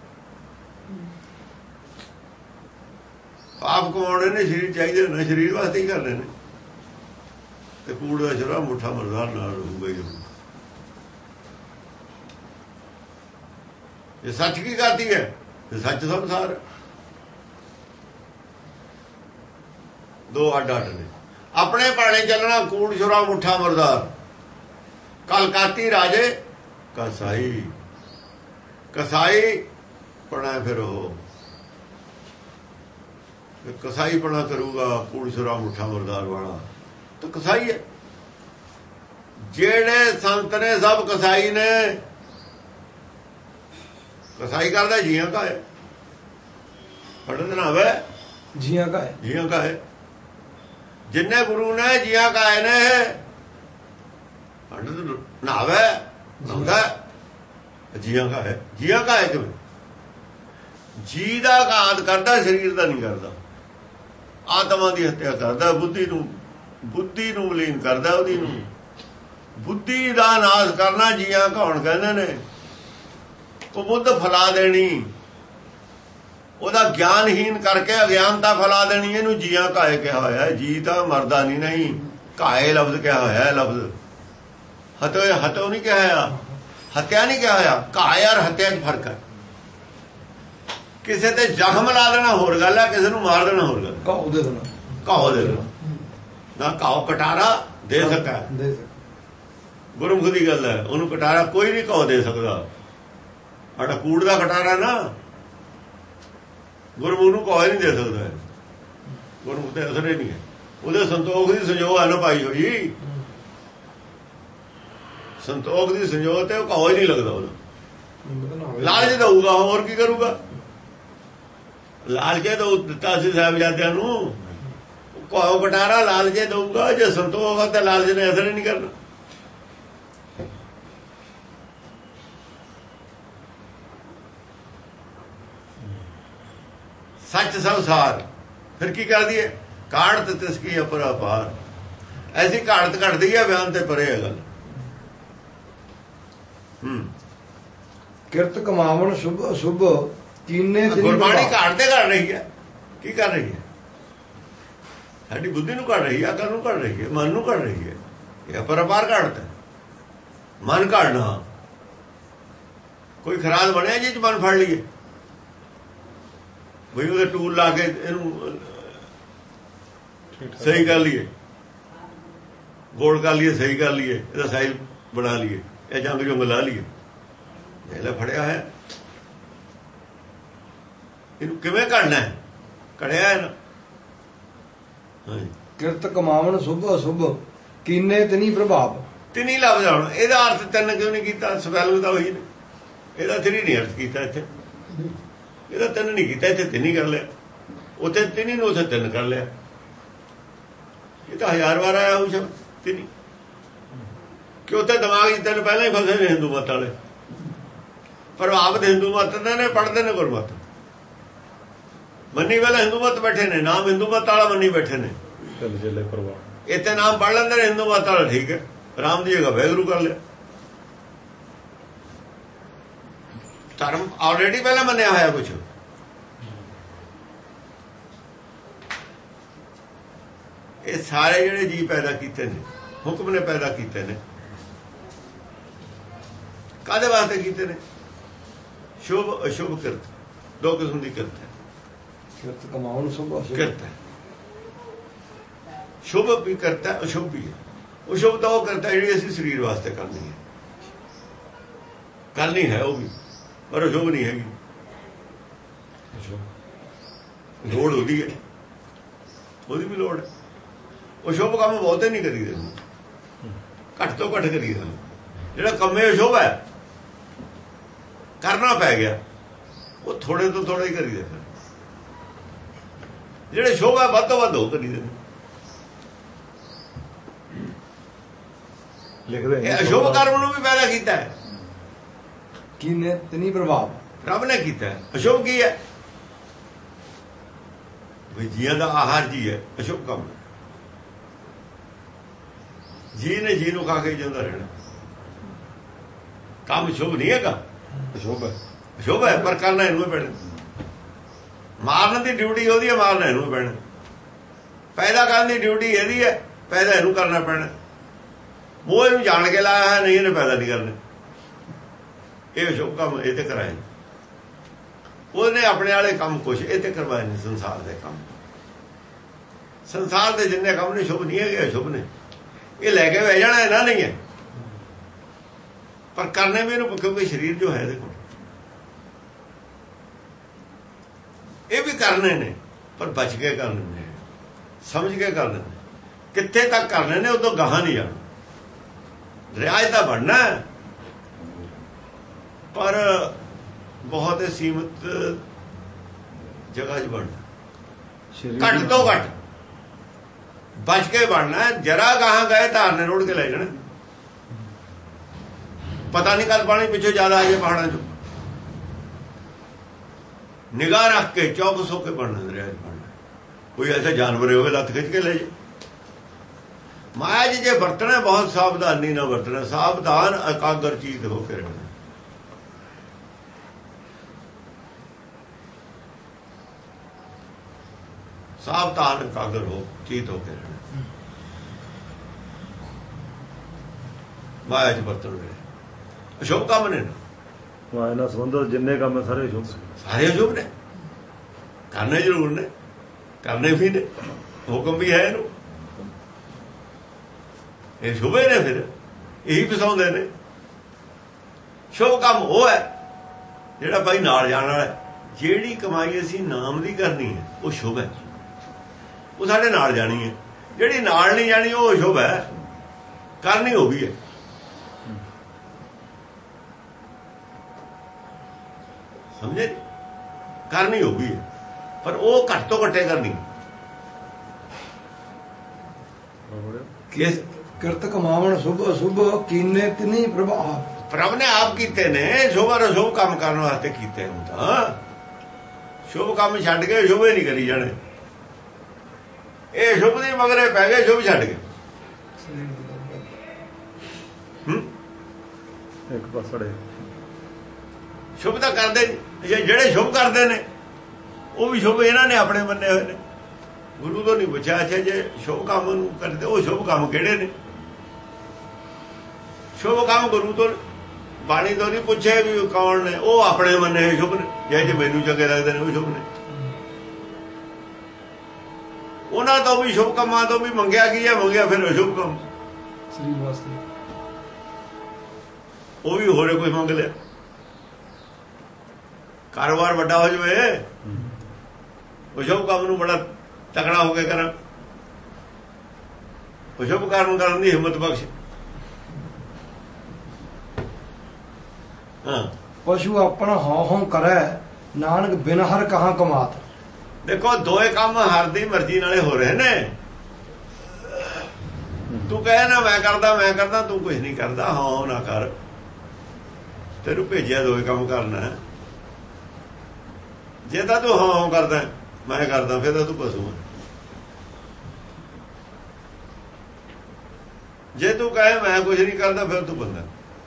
ਪਾਪ ਕਮਾਉਣੇ ਨੇ ਸਰੀਰ ਚਾਹੀਦੇ ਨਾ ਸਰੀਰ ਵਾਸਤੇ ਹੀ ਕਰਨੇ ਨੇ ਤੇ ਕੂੜ ਦਾ ਛੁਰਾ ਮੁੱਠਾ ਮੁਰਦਾਰ ਨਾਲ ਰਹੂਗਾ ਹੀ ਇਹ ਸੱਚ ਕੀ ਕਰਦੀ ਹੈ ਤੇ ਸੱਚ ਸੰਸਾਰ ਦੋ ਅੱਡ ਅੱਡ ਨੇ ਆਪਣੇ ਭਾਣੇ ਚੱਲਣਾ ਕੂੜ ਛੁਰਾ ਮੁੱਠਾ ਮੁਰਦਾਰ ਕਲਕਾਤੀ ਰਾਜੇ ਕਸਾਈ ਕਸਾਈ ਪਣਾ ਫਿਰ ਉਹ ਕਸਾਈ ਪਣਾ ਕਰੂਗਾ ਕੂੜ ਛੁਰਾ ਮੁੱਠਾ ਮੁਰਦਾਰ ਵਾਲਾ ਤਾਂ ਕਸਾਈ ਹੈ ਜਿਹੜੇ ਸੰਤ ਨੇ ਸਭ ਕਸਾਈ ਨੇ। ਕਸਾਈ ਕਰਦਾ ਜੀਆਂ ਕਾ ਹੈ, ਪੜ੍ਹਨ ਨਾ ਹੋਵੇ ਜੀਆਂ ਕਾ ਹੈ, ਜੀਆਂ ਕਾ ਹੈ। ਜਿੰਨੇ ਗੁਰੂ ਨੇ ਜੀਆਂ ਕਾ ਹੈ ਨੇ, ਪੜ੍ਹਨ ਨਾਵੇ ਨਾਉਂਦਾ ਜੀਆਂ ਕਾ ਹੈ। ਜੀਆਂ ਕਾ ਹੈ ਕਿਵੇਂ? ਜੀ ਦਾ ਘਾਤ ਕਰਦਾ, ਸਰੀਰ ਦਾ ਨਹੀਂ ਕਰਦਾ। ਆਤਮਾ ਦੀ ਹੱਤਿਆ ਕਰਦਾ, ਬੁੱਧੀ ਨੂੰ ਬੁੱਧੀ ਨੂੰ ਮਲੀਨ ਕਰਦਾ, ਉਹਦੀ ਨੂੰ ਬੁੱਧੀ ਦਾ ਨਾਸ਼ ਕਰਨਾ ਜੀਆਂ ਕਹਾਉਣ ਕਹਿੰਦੇ ਨੇ। ਉਹ ਬੁੱਧ ਫਲਾ ਦੇਣੀ, ਉਹਦਾ ਗਿਆਨਹੀਨ ਕਰਕੇ ਅਗਿਆਨਤਾ ਫਲਾ ਦੇਣੀ, ਇਹਨੂੰ ਜੀਆਂ ਕਾਏ ਕਿਹਾ ਹੋਇਆ। ਜੀ ਤਾਂ ਮਰਦਾ ਨਹੀਂ, ਨਹੀਂ ਕਾਏ ਲਫ਼ਜ਼ ਕਿਹਾ ਹੋਇਆ। ਲਫ਼ਜ਼ ਹਤੋ ਹਤੋ ਨਹੀਂ ਕਿਹਾ ਹੋਇਆ, ਹੱਤਿਆ ਨਹੀਂ ਕਿਹਾ ਹੋਇਆ। ਕਾਏ ਔਰ ਹੱਤਿਆ 'ਚ ਫਰਕ ਹੈ। ਕਿਸੇ ਤੇ ਜ਼ਖਮ ਲਾ ਦੇਣਾ ਹੋਰ ਗੱਲ ਹੈ, ਕਿਸੇ ਨੂੰ ਮਾਰ ਦੇਣਾ ਹੋਰ ਗੱਲ। ਘਾਉ ਦੇ ਦੇਣਾ, ਘਾਉ ਦੇ ਦੇਣਾ ਨਾ, ਘਾਉ ਕਟਾਰਾ ਦੇ ਸਕਾ, ਦੇ ਸਕਾ। ਗੁਰਮੁਖ ਦੀ ਗੱਲ ਹੈ। ਉਹਨੂੰ ਕਟਾਰਾ ਕੋਈ ਨਹੀਂ ਘਾਉ ਦੇ ਸਕਦਾ। ਸਾਡਾ ਕੂੜ ਦਾ ਕਟਾਰਾ ਨਾ, ਗੁਰਮੁਖ ਨੂੰ ਘਾਉ ਨਹੀਂ ਦੇ ਸਕਦਾ। ਗੁਰਮੁਖ ਤੇ ਅਸਰ ਹੀ ਨਹੀਂ ਹੈ। ਉਹਦੇ ਸੰਤੋਖ ਦੀ ਸੰਜੋਗ ਹੈ ਨਾ ਪਾਈ ਹੋਈ, ਸੰਤੋਖ ਦੀ ਸੰਜੋਗ ਤੇ ਉਹ ਘਾਉ ਹੀ ਨਹੀਂ ਲੱਗਦਾ। ਉਹਦਾ ਲਾਲਚ ਦਊਗਾ, ਹੋਰ ਕੀ ਕਰੂਗਾ? ਲਾਲਚੇ ਤੋਂ ਦਿੱਤਾ ਸੀ ਸਾਹਿਬਜ਼ਾਦਿਆਂ ਨੂੰ, ਘਾਉ ਕਟਾਰਾ ਲਾਲਚੇ ਦਊਗਾ। ਜੇ ਸੰਤੋਖ ਹੈ ਤਾਂ ਲਾਲਚ ਨੇ ਅਸਰ ਹੀ ਨਹੀਂ ਕਰਨਾ। ਸੱਚ ਸੰਸਾਰ ਫਿਰ ਕੀ ਕਰਦੀ ਹੈ? ਕਾੜਤ ਤਿਸਕੀ ਅਪਰਾਪਾਰ। ਐਸੀ ਘਾੜਤ ਘਟਦੀ ਹੈ, ਬਿਆਨ ਤੇ ਪਰੇ ਹੈ ਗੱਲ। ਹੂੰ ਕਿਰਤ ਕਮਾਵਣ ਸ਼ੁਭ ਅਸ਼ੁਭ ਕੀਨੇ ਗੁਰਬਾਣੀ ਘਾੜ ਤੇ ਘੜ ਰਹੀ ਹੈ। ਕੀ ਕਰ ਰਹੀ ਹੈ? ਸਾਡੀ ਬੁੱਧੀ ਨੂੰ ਘੜ ਰਹੀ ਹੈ, ਅਕਲ ਨੂੰ ਘੜ ਰਹੀ ਹੈ, ਮਨ ਨੂੰ ਘੜ ਰਹੀ ਹੈ। ਇਹ ਅਪਰਾਪਾਰ ਘਾੜਤ ਹੈ। ਮਨ ਘੜਨਾ ਕੋਈ ਖਰਾਦ ਬਣਿਆ ਜੀ ਚ ਮਨ ਫੜ ਲਈਏ ਬਈ, ਉਹਦੇ ਟੂਲ ਲਾ ਕੇ ਇਹਨੂੰ ਸਹੀ ਕਰ ਲਈਏ, ਗੋਲ ਕਰ ਲਈਏ, ਸਹੀ ਕਰ ਲਈਏ, ਇਹਦਾ ਸਾਈਜ਼ ਬਣਾ ਲਈਏ, ਇਹ ਜੰਗ ਜੁੰਗ ਲਾ ਲਈਏ। ਇਹਲੇ ਫੜਿਆ ਹੈ, ਇਹਨੂੰ ਕਿਵੇਂ ਕਰਨਾ ਹੈ? ਕੜਿਆ ਹੈ ਨਾ। ਕਿਰਤ ਕਮਾਵਣ ਸ਼ੁਭ ਅਸ਼ੁਭ ਕੀਨੇ ਤਿਨੀ ਪ੍ਰਭਾਵ। ਤਿੰਨ ਹੀ ਲੱਭ ਜਾਣ। ਇਹਦਾ ਅਰਥ ਤਿੰਨ ਕਿਉਂ ਨਹੀਂ ਕੀਤਾ? ਸਪੈਲਿੰਗ ਤਾਂ ਉਹੀ ਨੇ। ਇਹਦਾ ਤਿੰਨ ਨਹੀਂ ਅਰਥ ਕੀਤਾ ਇੱਥੇ। ਇਹਦਾ ਤਿੰਨ ਨਹੀਂ ਕੀਤਾ, ਇੱਥੇ ਤਿੰਨ ਹੀ ਕਰ ਲਿਆ। ਉੱਥੇ ਤਿੰਨ ਨੂੰ ਉੱਥੇ ਤਿੰਨ ਕਰ ਲਿਆ। ਇਹ ਤਾਂ ਹਜ਼ਾਰ ਵਾਰ ਆਇਆ ਉਹ ਸ਼ਬਦ ਤਿੰਨ। ਕਿ ਉੱਥੇ ਦਿਮਾਗ 'ਚ ਤਿੰਨ ਪਹਿਲਾਂ ਹੀ ਫਸੇ ਨੇ ਹਿੰਦੂ ਮਤ ਵਾਲੇ। ਪ੍ਰਭਾਵਿਤ ਹਿੰਦੂ ਮਤ ਦੇ ਨੇ, ਪੜ੍ਹਦੇ ਨੇ ਗੁਰਮਤ। ਮੰਨੀ ਵਾਲੇ ਹਿੰਦੂ ਮਤ ਬੈਠੇ ਨੇ, ਨਾਮ ਹਿੰਦੂ ਮਤ ਵਾਲਾ ਮੰਨੀ ਬੈਠੇ ਨੇ। ਇੱਥੇ ਨਾਮ ਪੜ੍ਹ ਲੈਂਦੇ ਨੇ ਹਿੰਦੂ ਮਤ ਵਾਲਾ, ਠੀਕ ਹੈ। ਰਾਮ ਦੀ ਜਗ੍ਹਾ ਵਾਹਿਗੁਰੂ ਕਰ ਲਿਆ। ਧਰਮ ਆਲਰੇਡੀ ਪਹਿਲਾਂ ਮੰਨਿਆ ਹੋਇਆ ਕੁਛ। ਇਹ ਸਾਰੇ ਜਿਹੜੇ ਜੀ ਪੈਦਾ ਕੀਤੇ ਨੇ, ਹੁਕਮ ਨੇ ਪੈਦਾ ਕੀਤੇ ਨੇ, ਕਾਹਦੇ ਵਾਸਤੇ ਕੀਤੇ ਨੇ? ਸ਼ੁਭ ਅਸ਼ੁਭ ਕਿਰਤ, ਦੋ ਕਿਸਮ ਦੀ ਕਿਰਤ ਹੈ। ਕਿਰਤ ਕਮਾਉਣ ਸ਼ੁਭ ਅਸ਼ੁਭ ਕਿਰਤ ਹੈ। ਸ਼ੁਭ ਵੀ ਕਰਤਾ, ਅਸ਼ੁਭ ਵੀ ਹੈ। ਉਹ ਸ਼ੁਭ ਤਾਂ ਉਹ ਕਰਤਾ ਜਿਹੜੀ ਅਸੀਂ ਸਰੀਰ ਵਾਸਤੇ ਕਰਨੀ ਹੈ, ਕਰਨੀ ਹੈ ਉਹ ਵੀ, ਪਰ ਅਸ਼ੁਭ ਨਹੀਂ ਹੈਗੀ। ਲੋੜ ਉਹਦੀ ਹੈ, ਉਹਦੀ ਵੀ ਲੋੜ ਹੈ। ਉਹ ਸ਼ੁਭ ਕੰਮ ਬਹੁਤੇ ਨਹੀਂ ਕਰੀਦੇ, ਘੱਟ ਤੋਂ ਘੱਟ ਕਰੀਦਾ। ਜਿਹੜਾ ਕੰਮੇ ਅਸ਼ੁਭ ਹੈ, ਕਰਨਾ ਪੈ ਗਿਆ, ਉਹ ਥੋੜੇ ਤੋਂ ਥੋੜਾ ਹੀ ਕਰੀਦੇ। ਜਿਹੜੇ ਸ਼ੁਭ ਹੈ ਵੱਧ ਤੋਂ ਵੱਧ ਉਹ ਕਰੀਦੇ। ਇਹ ਅਸ਼ੁਭ ਕਰਮ ਨੂੰ ਵੀ ਪੈਦਾ ਕੀਤਾ ਹੈ। ਕੀਨੇ ਤਿਨੀ ਪ੍ਰਭਾਵ ਰੱਬ ਨੇ ਕੀਤਾ। ਅਸ਼ੁਭ ਕੀ ਹੈ? ਵੀ ਜੀਆਂ ਦਾ ਆਹਾਰ ਜੀ ਹੈ, ਅਸ਼ੁਭ ਕੰਮ। ਜੀ ਨੇ ਜੀ ਨੂੰ ਖਾ ਕੇ ਜਿਉਂਦਾ ਰਹਿਣਾ। ਕੰਮ ਸ਼ੁਭ ਨਹੀਂ ਹੈਗਾ, ਅਸ਼ੁਭ ਹੈ। ਅਸ਼ੁਭ ਹੈ ਪਰ ਕਰਨਾ ਇਹਨੂੰ ਹੀ ਪੈਣਾ। ਮਾਰਨ ਦੀ ਡਿਊਟੀ ਉਹਦੀ ਹੈ, ਮਾਰਨਾ ਇਹਨੂੰ ਹੀ ਪੈਣਾ। ਪੈਦਾ ਕਰਨ ਦੀ ਡਿਊਟੀ ਇਹਦੀ ਹੈ, ਪੈਦਾ ਇਹਨੂੰ ਕਰਨਾ ਪੈਣਾ। ਉਹ ਇਹਨੂੰ ਜਾਣ ਕੇ ਲਾਇਆ ਹੈ, ਨਹੀਂ ਇਹਨੇ ਪੈਦਾ ਨਹੀਂ ਕਰਨਾ। ਇਹ ਅਸ਼ੁਭ ਕੰਮ ਇਹ ਤੇ ਕਰਾਏ। ਉਹਨੇ ਆਪਣੇ ਵਾਲੇ ਕੰਮ ਕੁਛ ਇਹ ਤੇ ਕਰਵਾਏ ਨੇ। ਸੰਸਾਰ ਦੇ ਕੰਮ, ਸੰਸਾਰ ਦੇ ਜਿੰਨੇ ਕੰਮ ਨੇ ਸ਼ੁਭ ਨਹੀਂ ਹੈਗੇ, ਅਸ਼ੁਭ ਨੇ। ਇਹ ਲੈ ਕੇ ਬਹਿ ਜਾਣਾ ਇਹਨਾਂ ਨਹੀਂ ਹੈ, ਪਰ ਕਰਨੇ ਵੀ ਇਹਨੂੰ, ਕਿਉਂਕਿ ਸਰੀਰ ਜੋ ਹੈ ਦੇਖੋ, ਇਹ ਵੀ ਕਰਨੇ ਨੇ, ਪਰ ਬਚ ਕੇ ਕਰਨੇ ਨੇ, ਸਮਝ ਕੇ ਕਰਨੇ ਨੇ। ਕਿੱਥੇ ਤੱਕ ਕਰਨੇ ਨੇ, ਉਦੋਂ ਗਾਹਾਂ ਨਹੀਂ ਜਾਣਾ। ਰਿਆਜ਼ ਤਾਂ ਬਣਨਾ ਪਰ ਬਹੁਤ ਸੀਮਤ ਜਗ੍ਹਾ 'ਚ ਬਣਨਾ, ਘੱਟ ਤੋਂ ਘੱਟ ਬਚ ਕੇ ਬਣਨਾ। ਜਰਾ ਗਾਹਾਂ ਗਏ ਧਾਰਨੇ ਰੋੜ ਕੇ ਲੈ ਜਾਣਾ, ਪਤਾ ਨਹੀਂ ਕੱਲ ਪਾਣੀ ਪਿੱਛੇ ਜ਼ਿਆਦਾ ਆ ਜਾਏ ਪਹਾੜਾਂ 'ਚ। ਨਿਗਾਹ ਰੱਖ ਕੇ ਚੌਕਸ ਹੋ ਕੇ ਬਣਨਾ, ਰਿਆਜ਼ ਬਣਨਾ। ਕੋਈ ਐਸਾ ਜਾਨਵਰ ਹੋਵੇ ਲੱਤ ਖਿੱਚ ਕੇ ਲੈ ਜਾਏ। ਮਾਇਆ ਜੀ ਜੇ ਵਰਤਣਾ ਬਹੁਤ ਸਾਵਧਾਨੀ ਨਾਲ ਵਰਤਣਾ, ਸਾਵਧਾਨ ਇਕਾਗਰ ਚੀਤ ਹੋ ਕੇ ਰਹਿਣਾ। ਸਾਵਧਾਨ ਇਕਾਗਰ ਹੋ ਚੀਤ ਹੋ ਕੇ ਰਹਿਣਾ। ਮਾਇਆ ਚ ਵਰਤਣ ਵੇਲੇ ਅਸ਼ੁਭ ਕੰਮ ਨੇ, ਮਾਇਆ ਨਾਲ ਸੰਬੰਧਿਤ ਜਿੰਨੇ ਕੰਮ ਸਾਰੇ ਅਸ਼ੁਭ, ਸਾਰੇ ਅਸ਼ੁਭ ਨੇ। ਕਰਨੇ ਜ਼ਰੂਰ ਨੇ, ਕਰਨੇ ਵੀ ਨੇ, ਹੁਕਮ ਵੀ ਹੈ ਇਹਨੂੰ। ਇਹ ਸ਼ੁਭੇ ਨੇ, ਫਿਰ ਇਹੀ ਫਸਾਉਂਦੇ ਨੇ। ਸ਼ੁਭ ਕੰਮ ਉਹ ਹੈ ਜਿਹੜਾ ਭਾਈ ਨਾਲ ਜਾਣ ਵਾਲਾ। ਜਿਹੜੀ ਕਮਾਈ ਅਸੀਂ ਨਾਮ ਦੀ ਕਰਨੀ ਹੈ ਉਹ ਸ਼ੁਭ ਹੈ, ਉਹ ਸਾਡੇ ਨਾਲ ਜਾਣੀ ਹੈ। ਜਿਹੜੀ ਨਾਲ ਨਹੀਂ ਜਾਣੀ ਉਹ ਅਸ਼ੁਭ ਹੈ, ਕਰਨੀ ਉਹ ਵੀ ਹੈ। ਸਮਝੇ? ਕਰਨੀ ਉਹ ਵੀ ਹੈ, ਪਰ ਉਹ ਘੱਟ ਤੋਂ ਘੱਟੇ ਕਰਨੀ। ਕਿਸ ਕਿਰਤ ਕਮਾਵਣ ਸ਼ੁਭ ਅਸ਼ੁਭ ਕੀਨੇ ਤਿਨੀ ਪ੍ਰਭਾਵ। ਪ੍ਰਭ ਨੇ ਆਪ ਕੀਤੇ ਨੇ, ਸ਼ੁਭ ਔਰ ਅਸ਼ੁਭ ਕੰਮ ਕਰਨ ਵਾਸਤੇ ਕੀਤੇ ਹੁਣ। ਤਾਂ ਸ਼ੁਭ ਕੰਮ ਛੱਡ ਕੇ ਸ਼ੁਭੇ ਨਹੀਂ ਕਰੀ ਜਾਣੇ। ਇਹ ਸ਼ੁਭ ਦੀ ਮਗਰੇ ਪੈ ਗਏ, ਸ਼ੁਭ ਛੱਡ ਗਏ। ਇੱਕ ਪਾਸੜੇ ਸ਼ੁਭ ਤਾਂ ਕਰਦੇ ਜਿਹੜੇ ਸ਼ੁਭ ਕਰਦੇ ਨੇ ਉਹ ਵੀ ਸ਼ੁਭ ਇਹਨਾਂ ਨੇ ਆਪਣੇ ਮੰਨੇ ਹੋਏ ਨੇ। ਗੁਰੂ ਤੋਂ ਨਹੀਂ ਪੁੱਛਿਆ ਅੱਛਾ ਜੇ ਸ਼ੁਭ ਕੰਮ ਨੂੰ ਕਰਦੇ ਉਹ ਸ਼ੁਭ ਕੰਮ ਕਿਹੜੇ ਨੇ? ਸ਼ੁਭ ਕੰਮ ਗੁਰੂ ਤੋਂ ਬਾਣੀ ਤੋਂ ਨਹੀਂ ਪੁੱਛੇ ਵੀ ਕੌਣ ਨੇ, ਉਹ ਆਪਣੇ ਮੰਨੇ ਸ਼ੁਭ ਨੇ। ਜੇ ਜੇ ਮੈਨੂੰ ਚੰਗੇ ਲੱਗਦੇ ਨੇ ਉਹ ਸ਼ੁਭ ਨੇ। ਉਹਨਾਂ ਤੋਂ ਵੀ ਸ਼ੁਭ ਕੰਮਾਂ ਤੋਂ ਵੀ ਮੰਗਿਆ ਕੀ ਹੈ? ਮੰਗਿਆ ਫਿਰ ਅਸ਼ੁਭ ਕੰਮ ਸਰੀਰ ਵਾਸਤੇ। ਉਹ ਵੀ ਹੋਰੇ ਕੋਈ ਮੰਗ ਲਿਆ। ਕਾਰੋਬਾਰ ਵੱਡਾ ਹੋ ਜਾਵੇ, ਉਹ ਸ਼ੁਭ ਕੰਮ ਨੂੰ ਬੜਾ ਤਕੜਾ ਹੋ ਕੇ ਕਰਾਂ। ਉਹ ਸ਼ੁਭ ਕਾਰਨ ਕਰਨ ਦੀ ਹਿੰਮਤ ਬਖਸ਼। ਹਾਂ, ਪਸ਼ੂ ਆਪਣਾ ਹਉ ਹਉ ਕਰੈ, ਨਾਨਕ ਬਿਨ ਹਰ ਕਹਾਂ ਕਮਾਤ। ਦੇਖੋ ਦੋਏ ਕੰਮ ਹਰ ਦੀ ਮਰਜ਼ੀ ਨਾਲੇ ਹੋ ਰਹੇ ਨੇ। ਤੂੰ ਕਹੇ ਨਾ ਮੈਂ ਕਰਦਾ ਮੈਂ ਕਰਦਾ, ਤੂੰ ਕੁਝ ਨਹੀਂ ਕਰਦਾ। ਹਾਂ ਨਾ ਕਰ, ਤੈਨੂੰ ਭੇਜਿਆ ਦੋਏ ਕੰਮ ਕਰਨਾ। ਜੇ ਤਾਂ ਤੂੰ ਹਾਂ ਹਾਂ ਕਰਦਾ ਮੈਂ ਕਰਦਾ, ਫਿਰ ਤਾਂ ਤੂੰ ਪਸ਼ੂ ਹੈ। ਜੇ ਤੂੰ ਕਹੇ ਮੈਂ ਕੁਝ ਨਹੀਂ ਕਰਦਾ, ਫਿਰ ਤੂੰ ਬੰਦਾ।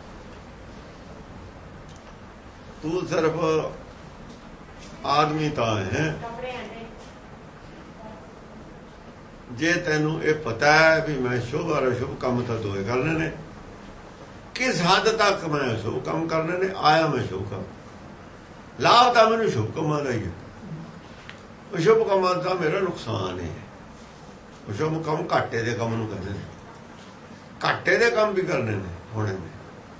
ਤੂੰ ਸਿਰਫ ਆਦਮੀ ਤਾਂ ਹੈ ਜੇ ਤੈਨੂੰ ਇਹ ਪਤਾ ਹੈ ਵੀ ਮੈਂ ਸ਼ੁਭ ਔਰ ਅਸ਼ੁਭ ਕੰਮ ਤਾਂ ਦੋਏ ਕਰਨੇ ਨੇ। ਕਿਸ ਹੱਦ ਤੱਕ ਮੈਂ ਸ਼ੁਭ ਕੰਮ ਕਰਨੇ ਨੇ, ਆਇਆ ਮੈਂ ਸ਼ੁਭ ਕੰਮ। ਲਾਭ ਤਾਂ ਮੈਨੂੰ ਸ਼ੁਭ ਕੰਮਾਂ ਦਾ ਹੀ ਹੈ, ਅਸ਼ੁਭ ਕੰਮਾਂ ਦਾ ਮੇਰਾ ਨੁਕਸਾਨ ਹੈ। ਅਸ਼ੁਭ ਕੰਮ ਘਾਟੇ ਦੇ ਕੰਮ ਨੂੰ ਕਹਿੰਦੇ ਨੇ। ਘਾਟੇ ਦੇ ਕੰਮ ਵੀ ਕਰਨੇ ਨੇ ਹੋਣੇ ਨੇ।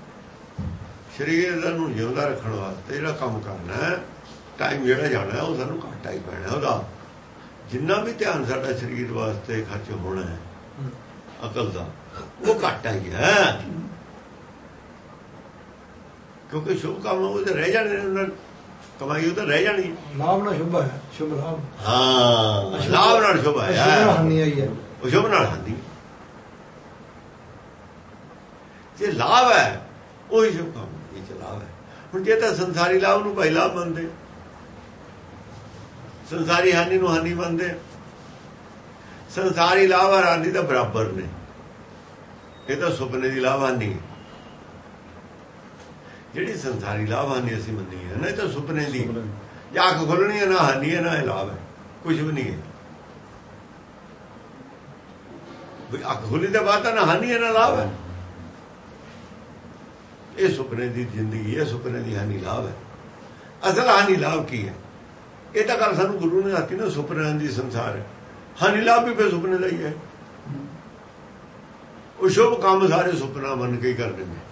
ਸਰੀਰ ਨੂੰ ਜਿਉਂਦਾ ਰੱਖਣ ਵਾਸਤੇ ਜਿਹੜਾ ਕੰਮ ਕਰਨਾ, ਟਾਈਮ ਜਿਹੜਾ ਜਾਣਾ ਉਹ ਸਾਨੂੰ ਘਾਟਾ ਹੀ ਪੈਣਾ। ਉਹਦਾ ਜਿੰਨਾ ਵੀ ਧਿਆਨ ਸਾਡਾ ਸਰੀਰ ਵਾਸਤੇ ਖਰਚ ਹੋਣਾ ਹੈ ਅਕਲ ਦਾ, ਉਹ ਘਾਟਾ ਹੀ ਹੈ। ਕਿਉਂਕਿ ਸ਼ੁਭ ਕੰਮ ਉਹ ਤਾਂ ਰਹਿ ਜਾਣੇ ਨੇ, ਕਮਾਈ ਉਹ ਤਾਂ ਰਹਿ ਜਾਣੀ। ਲਾਭ ਨਾਲ ਸ਼ੁਭ ਹੈ, ਸ਼ੁਭ ਲਾਭ। ਹਾਂ, ਲਾਭ ਨਾਲ ਸ਼ੁਭ ਹੈ, ਉਹ ਸ਼ੁਭ ਨਾਲ ਹਾਨੀ। ਜੇ ਲਾਭ ਹੈ ਉਹੀ ਸ਼ੁਭ ਕੰਮ ਇਹ ਚ ਲਾਭ ਹੈ। ਹੁਣ ਜੇ ਤਾਂ ਸੰਸਾਰੀ ਲਾਭ ਨੂੰ ਭਾਈ ਲਾਭ ਮੰਨਦੇ, ਸੰਸਾਰੀ ਹਾਨੀ ਨੂੰ ਹਾਨੀ ਮੰਨਦੇ। ਸੰਸਾਰੀ ਲਾਭ ਔਰ ਹਾਨੀ ਤਾਂ ਬਰਾਬਰ ਨੇ। ਇਹ ਤਾਂ ਸੁਪਨੇ ਦੀ ਲਾਭ ਹਾਨੀ। ਜਿਹੜੀ ਸੰਸਾਰੀ ਲਾਭ ਹਾਨੀ ਅਸੀਂ ਮੰਨੀ ਹੈ ਨਾ, ਇਹ ਤਾਂ ਸੁਪਨੇ ਦੀ। ਜਾਂ ਅੱਖ ਖੁੱਲਣੀ ਹੈ, ਨਾ ਹਾਨੀ ਹੈ ਨਾ ਇਹ ਲਾਭ ਹੈ, ਕੁਝ ਵੀ ਨਹੀਂ ਹੈ। ਵੀ ਅੱਖ ਖੁੱਲੀ ਦੇ ਬਾਅਦ ਤਾਂ ਨਾ ਹਾਨੀ ਹੈ ਨਾ ਲਾਭ ਹੈ। ਇਹ ਸੁਪਨੇ ਦੀ ਜ਼ਿੰਦਗੀ ਹੈ, ਸੁਪਨੇ ਦੀ ਹਾਨੀ ਲਾਭ ਹੈ। ਅਸਲ ਹਾਨੀ ਲਾਭ ਕੀ ਹੈ? ਇਹ ਤਾਂ ਗੱਲ ਸਾਨੂੰ ਗੁਰੂ ਨੇ ਆਖੀ ਨਾ, ਸੁਪਨਿਆਂ ਦੀ ਸੰਸਾਰ ਹੈ। ਹਾਨੀ ਲਾਭ ਵੀ ਫਿਰ ਸੁਪਨੇ ਦਾ ਹੀ ਹੈ। ਉਹ ਸ਼ੁਭ ਕੰਮ ਸਾਰੇ ਸੁਪਨਾ ਬਣ ਕੇ ਹੀ ਕਰਦੇ ਨੇ।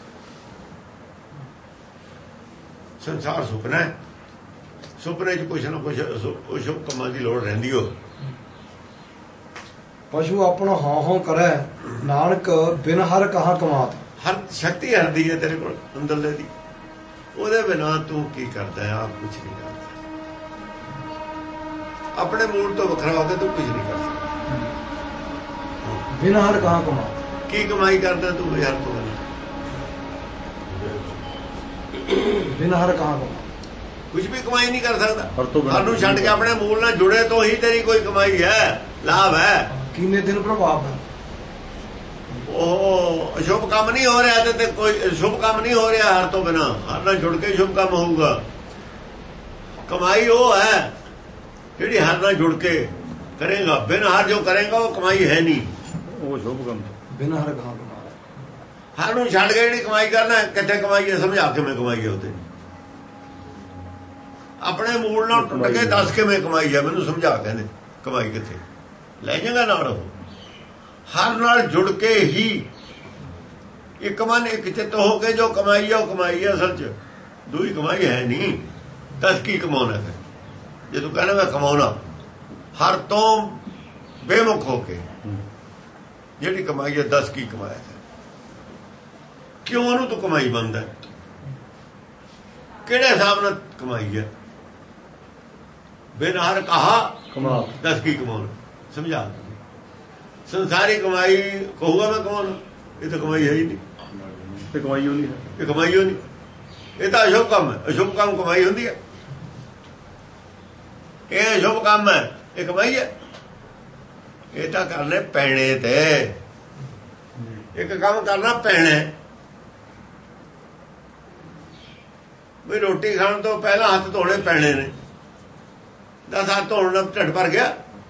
ਸੰਸਾਰ ਸੁਪਨਾ ਹੈ, ਸੁਪਨੇ 'ਚ ਕੁਛ ਨਾ ਕੁਛ ਉਹ ਸ਼ੁਭ ਕੰਮਾਂ ਦੀ ਲੋੜ ਰਹਿੰਦੀ। ਹੋ ਪਸ਼ੂ ਆਪਣਾ ਹਾਂ ਹਾਂ ਕਰੈ, ਨਾਨਕ ਬਿਨ ਹਰ ਕਹਾਂ ਕਮਾਤ। ਹਰ ਸ਼ਕਤੀ ਹਰਦੀ ਹੈ ਤੇਰੇ ਕੋਲ ਅੰਦਰਲੇ ਦੀ, ਉਹਦੇ ਬਿਨਾਂ ਤੂੰ ਕੀ ਕਰਦਾ? ਆਪ ਕੁਝ ਨਹੀਂ ਕਰਦਾ। ਆਪਣੇ ਮੂਲ ਤੋਂ ਵੱਖਰਾ ਹੋ ਕੇ ਤੂੰ ਕੁਝ ਨਹੀਂ ਕਰ ਸਕਦਾ। ਬਿਨਾਂ ਹਰ ਕਹਾਂ ਕਮਾ, ਕੀ ਕਮਾਈ ਕਰਦਾ ਤੂੰ ਹਜ਼ਾਰ ਤੋਂ ਬਿਨਾਂ? ਬਿਨਾਂ ਹਰ ਕਹਾਂ ਕਮਾ, ਕੁਝ ਵੀ ਕਮਾਈ ਨਹੀਂ ਕਰ ਸਕਦਾ। ਹਰ ਤੋਂ ਬਿਨਾਂ ਸਾਨੂੰ ਛੱਡ ਕੇ ਆਪਣੇ ਮੂਲ ਨਾਲ ਜੁੜੇ ਤੋਂ ਹੀ ਤੇਰੀ ਕੋਈ ਕਮਾਈ ਹੈ, ਲਾਭ ਹੈ। ਕਿੰਨੇ ਦਿਨ ਪ੍ਰਭਾਵ ਹੈ। ਉਹ ਅਸ਼ੁਭ ਕੰਮ ਨਹੀਂ ਹੋ ਰਿਹਾ ਤੇ ਕੋਈ ਸ਼ੁਭ ਕੰਮ ਨਹੀਂ ਹੋ ਰਿਹਾ। ਹਰ ਤੋਂ ਬਿਨਾਂ, ਹਰ ਨਾਲ ਜੁੜ ਕੇ ਸ਼ੁਭ ਕੰਮ ਹੋਊਗਾ। ਕਮਾਈ ਉਹ ਹੈ ਜਿਹੜੀ ਹਰ ਨਾਲ ਜੁੜ ਕੇ ਕਰੇਗਾ। ਬਿਨ ਹਰ ਜੋ ਕਰੇਗਾ ਉਹ ਕਮਾਈ ਹੈ ਨਹੀਂ, ਉਹ ਸ਼ੁਭ ਕੰਮ। ਬਿਨਾਂ ਹਰ ਕਹਾਂ ਕਮਾ, ਹਰ ਨੂੰ ਛੱਡ ਕੇ ਜਿਹੜੀ ਕਮਾਈ ਕਰਨਾ, ਕਿੱਥੇ ਕਮਾਈ ਹੈ? ਸਮਝਾ ਕਿਵੇਂ ਕਮਾਈ ਹੈ? ਉਹਦੇ ਆਪਣੇ ਮੂਲ ਨਾਲ ਟੁੱਟ ਕੇ ਦੱਸ ਕਿਵੇਂ ਕਮਾਈ ਹੈ? ਮੈਨੂੰ ਸਮਝਾ। ਕਹਿੰਦੇ ਕਮਾਈ ਕਿੱਥੇ ਲੈ ਜਾਏਗਾ ਨਾਲ? ਉਹ ਹਰ ਨਾਲ ਜੁੜ ਕੇ ਹੀ ਇੱਕ ਮਨ ਇੱਕ ਚਿੱਤ ਹੋ ਕੇ ਜੋ ਕਮਾਈ ਹੈ ਉਹ ਕਮਾਈ ਹੈ। ਅਸਲ 'ਚ ਦੂਈ ਕਮਾਈ ਹੈ ਨਹੀਂ। ਦੱਸ ਕੀ ਕਮਾਉਣਾ? ਫਿਰ ਜੇ ਤੂੰ ਕਹਿੰਦਾ ਮੈਂ ਕਮਾਉਣਾ, ਹਰ ਤੋਂ ਬੇਮੁਖ ਹੋ ਕੇ ਜਿਹੜੀ ਕਮਾਈ ਹੈ, ਦੱਸ ਕੀ ਕਮਾਇਆ? ਕਿਉਂ ਉਹਨੂੰ ਤੂੰ ਕਮਾਈ ਮੰਨਦਾ? ਕਿਹੜੇ ਹਿਸਾਬ ਨਾਲ ਕਮਾਈ ਹੈ? ਬਿਨ ਹਰ ਕਹਾ ਕਮਾ, ਦੱਸ ਕੀ ਕਮਾਉਣਾ? ਸਮਝਾ। ਸੰਸਾਰੀ ਕਮਾਈ ਕਹੂਗਾ ਮੈਂ ਕਮਾਉਣਾ, ਇਹ ਤਾਂ ਕਮਾਈ ਹੈ ਹੀ ਨਹੀਂ। ਤੇ ਕਮਾਈ ਉਹ ਨਹੀਂ ਹੈ, ਇਹ ਕਮਾਈ ਹੋ ਨਹੀਂ, ਇਹ ਤਾਂ ਅਸ਼ੁਭ ਕੰਮ ਹੈ। ਅਸ਼ੁਭ ਕੰਮ ਕਮਾਈ ਹੁੰਦੀ ਹੈ? ਇਹ ਅਸ਼ੁਭ ਕੰਮ ਹੈ, ਇਹ ਕਮਾਈ ਹੈ? ਇਹ ਤਾਂ ਕਰਨੇ ਪੈਣੇ ਤੇ ਇੱਕ ਕੰਮ ਕਰਨਾ ਪੈਣਾ। ਵੀ ਰੋਟੀ ਖਾਣ ਤੋਂ ਪਹਿਲਾਂ ਹੱਥ ਧੋਣੇ ਪੈਣੇ ਨੇ। ਦਸ ਹੱਥ ਧੋਣ ਨਾਲ ਢਿੱਡ ਭਰ ਗਿਆ?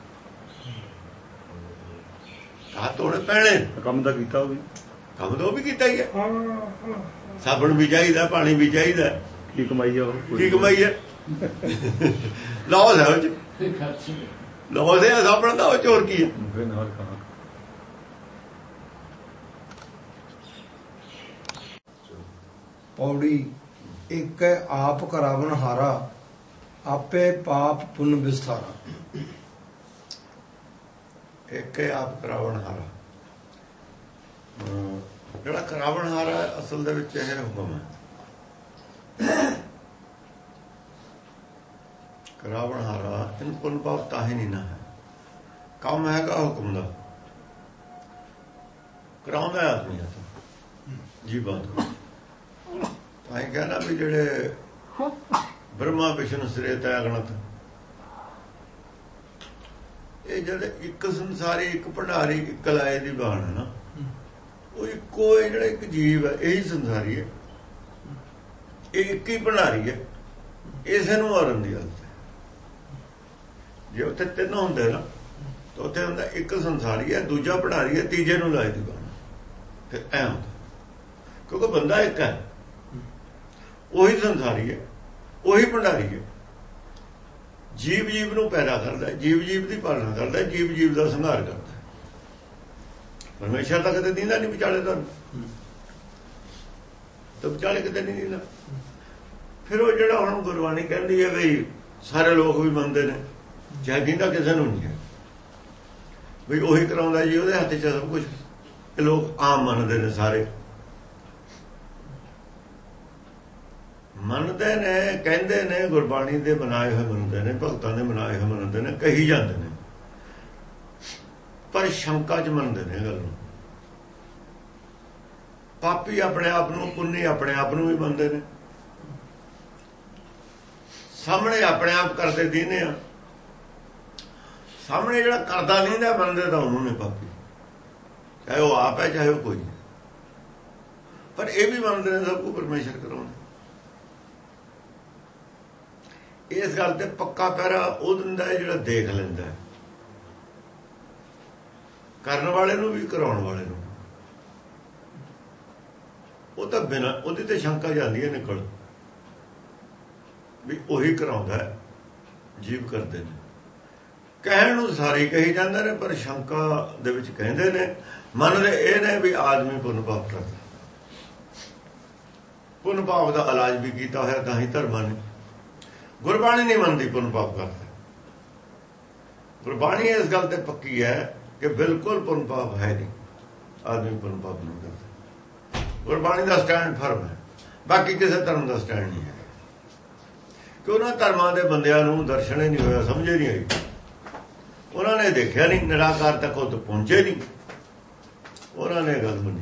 ਹੱਥ ਧੋਣੇ ਪੈਣੇ। ਕੰਮ ਤਾਂ ਕੀਤਾ ਉਹ ਵੀ, ਕੰਮ ਤਾਂ ਉਹ ਵੀ ਕੀਤਾ ਹੀ ਹੈ। ਸਾਬਣ ਵੀ ਚਾਹੀਦਾ, ਪਾਣੀ ਵੀ ਚਾਹੀਦਾ। ਕੀ ਕਮਾਈ ਆ ਉਹ? ਕੀ ਕਮਾਈ ਹੈ? ਲਾਸ ਹੈ ਉਹ ਚ, ਲਾਸ ਹੈ ਸਾਬਣ ਦਾ। ਉਹ ਚੋਰ ਕੀ ਹੈ? ਬਿਨ ਹਰ ਕਹਾਂ। ਪੌੜੀ ਇੱਕ ਆਪ ਕਰਾਵਨ ਹਾਰਾ, ਆਪੇ ਪਾਪ ਪੁੰਨ ਵਿਸਥਾਰਾ। ਇੱਕ ਆਪ ਕਰਾਵਣ ਹਾਰਾ, ਜਿਹੜਾ ਕਰਾਵਣ ਹਾਰਾ ਅਸਲ ਦੇ ਵਿੱਚ ਇਹ ਹੁਕਮ ਹੈ। ਕਰਾਵਣ ਹਾਰਾ ਇਹਨੂੰ ਪੁੰਨ ਪਾਪ ਤਾਂ ਹੀ ਨਹੀਂ ਨਾ ਹੈ। ਕੰਮ ਹੈਗਾ ਹੁਕਮ ਦਾ, ਕਰਾਉਂਦਾ ਆਦਮੀ ਹੈ ਜੀ ਬਾਤ। ਤਾਂ ਹੀ ਕਹਿਣਾ ਵੀ ਜਿਹੜੇ ਬ੍ਰਹਮਾ ਵਿਸ਼ਨੂੰ ਸਿਰੇ ਤੈ ਅਗਣਤ, ਇਹ ਜਿਹੜੇ ਇੱਕ ਸੰਸਾਰੀ, ਇੱਕ ਭੰਡਾਰੀ, ਇੱਕ ਲਾਏ ਦੀ ਬਾਣ ਹੈ ਨਾ, ਉਹ ਇੱਕੋ ਹੈ। ਜਿਹੜਾ ਇੱਕ ਜੀਵ ਹੈ ਇਹੀ ਸੰਸਾਰੀ ਹੈ, ਇਹ ਇੱਕ ਹੀ ਭੰਡਾਰੀ ਹੈ। ਇਸੇ ਨੂੰ ਮਾਰਨ ਦੀ ਗੱਲ ਹੈ। ਜੇ ਉੱਥੇ ਤਿੰਨ ਹੁੰਦੇ ਨਾ ਤਾਂ ਉੱਥੇ ਹੁੰਦਾ ਇੱਕ ਸੰਸਾਰੀ ਹੈ, ਦੂਜਾ ਭੰਡਾਰੀ ਹੈ, ਤੀਜੇ ਨੂੰ ਲਾਏ ਦੀ ਬਾਣ। ਫਿਰ ਐ ਹੁੰਦਾ, ਕਿਉਂਕਿ ਬੰਦਾ ਇੱਕ ਹੈ, ਉਹੀ ਸੰਸਾਰੀ ਹੈ, ਉਹੀ ਭੰਡਾਰੀ ਹੈ। ਜੀਵ ਜੀਵ ਨੂੰ ਪੈਦਾ ਕਰਦਾ, ਜੀਵ ਜੀਵ ਦੀ ਪਾਲਣਾ ਕਰਦਾ, ਜੀਵ ਜੀਵ ਦਾ ਸੰਘਾਰ ਕਰਦਾ। ਪਰਮੇਸ਼ਰ ਤਾਂ ਕਦੇ ਦੀਂਦਾ ਨਹੀਂ ਵਿਚਾਲੇ ਤੁਹਾਨੂੰ, ਤਾਂ ਵਿਚਾਲੇ ਕਿਤੇ ਨਹੀਂ ਦੀਂਦਾ। ਫਿਰ ਉਹ ਜਿਹੜਾ ਹੁਣ ਗੁਰਬਾਣੀ ਕਹਿੰਦੀ ਹੈ ਬਈ ਸਾਰੇ ਲੋਕ ਵੀ ਮੰਨਦੇ ਨੇ, ਚਾਹੇ ਦੀਂਦਾ ਕਿਸੇ ਨੂੰ ਨਹੀਂ ਹੈ, ਬਈ ਉਹੀ ਕਰਾਉਂਦਾ ਜੀ, ਉਹਦੇ ਹੱਥ 'ਚ ਸਭ ਕੁਝ। ਇਹ ਲੋਕ ਆਮ ਮੰਨਦੇ ਨੇ, ਸਾਰੇ ਮੰਨਦੇ ਨੇ, ਕਹਿੰਦੇ ਨੇ, ਗੁਰਬਾਣੀ ਦੇ ਬਣਾਏ ਹੋਏ ਮੰਨਦੇ ਨੇ, ਭਗਤਾਂ ਦੇ ਬਣਾਏ ਹੋਏ ਮੰਨਦੇ ਨੇ, ਕਹੀ ਜਾਂਦੇ ਨੇ, ਪਰ ਸ਼ੰਕਾ 'ਚ ਮੰਨਦੇ ਨੇ ਗੱਲ ਨੂੰ। ਪਾਪੀ ਆਪਣੇ ਆਪ ਨੂੰ, ਪੁੰਨੀ ਆਪਣੇ ਆਪ ਨੂੰ ਵੀ ਮੰਨਦੇ ਨੇ। ਸਾਹਮਣੇ ਆਪਣੇ ਆਪ ਕਰਦੇ ਦੀਨੇ ਆ, ਸਾਹਮਣੇ ਜਿਹੜਾ ਕਰਦਾ ਦੀਦਾ ਮੰਨਦੇ ਤਾਂ ਉਹਨੂੰ ਨੇ ਪਾਪੀ, ਚਾਹੇ ਉਹ ਆਪ ਹੈ ਚਾਹੇ ਉਹ ਕੋਈ। ਪਰ ਇਹ ਵੀ ਮੰਨਦੇ ਨੇ ਸਭ ਕੁਝ ਪਰਮੇਸ਼ਰ ਕਰਾਉਂਦਾ। ਇਸ ਗੱਲ ਤੇ ਪੱਕਾ ਪਹਿਰਾ ਉਹ ਦਿੰਦਾ ਹੈ ਜਿਹੜਾ ਦੇਖ ਲੈਂਦਾ, ਕਰਨ ਵਾਲੇ ਨੂੰ ਵੀ ਕਰਾਉਣ ਵਾਲੇ ਨੂੰ। ਉਹ ਤਾਂ ਬਿਨਾਂ ਉਹਦੀ ਤੇ ਸ਼ੰਕਾ ਜਾਂਦੀ ਹੈ ਨਿਕਲ, ਵੀ ਉਹੀ ਕਰਾਉਂਦਾ, ਜੀਵ ਕਰਦੇ ਨੇ। ਕਹਿਣ ਨੂੰ ਸਾਰੇ ਕਹੀ ਜਾਂਦੇ ਨੇ, ਪਰ ਸ਼ੰਕਾ ਦੇ ਵਿੱਚ ਕਹਿੰਦੇ ਨੇ, ਮੰਨਦੇ ਇਹ ਨੇ ਵੀ ਆਦਮੀ ਪੁੰਨ ਪਾਪ ਕਰਦਾ। ਪੁੰਨ ਪਾਪ ਦਾ ਇਲਾਜ ਵੀ ਕੀਤਾ ਹੋਇਆ ਤਾਂ ਹੀ ਧਰਮਾਂ ਨੇ। ਗੁਰਬਾਣੀ ਨਹੀਂ ਮੰਨਦੀ ਪੁੰਨ ਪਾਪ ਕਰਦਾ। ਗੁਰਬਾਣੀ ਇਸ ਗੱਲ ਤੇ ਪੱਕੀ ਹੈ ਕਿ ਬਿਲਕੁਲ ਪੁੰਨ ਪਾਪ ਹੈ ਨਹੀਂ, ਆਦਮੀ ਪੁੰਨ ਪਾਪ ਨਹੀਂ ਕਰਦਾ। ਗੁਰਬਾਣੀ ਦਾ ਸਟੈਂਡ ਫਰਮ ਹੈ, ਬਾਕੀ ਕਿਸੇ ਧਰਮ ਦਾ ਸਟੈਂਡ ਨਹੀਂ ਹੈ। ਕਿ ਉਹਨਾਂ ਧਰਮਾਂ ਦੇ ਬੰਦਿਆਂ ਨੂੰ ਦਰਸ਼ਨ ਹੀ ਨਹੀਂ ਹੋਇਆ, ਸਮਝੇ ਨਹੀਂ ਆਈ, ਉਹਨਾਂ ਨੇ ਦੇਖਿਆ ਨਹੀਂ, ਨਿਰਾਕਾਰ ਤੱਕ ਉਹ ਪਹੁੰਚੇ ਨਹੀਂ, ਉਹਨਾਂ ਨੇ ਗੱਲ ਮੰਨੀ।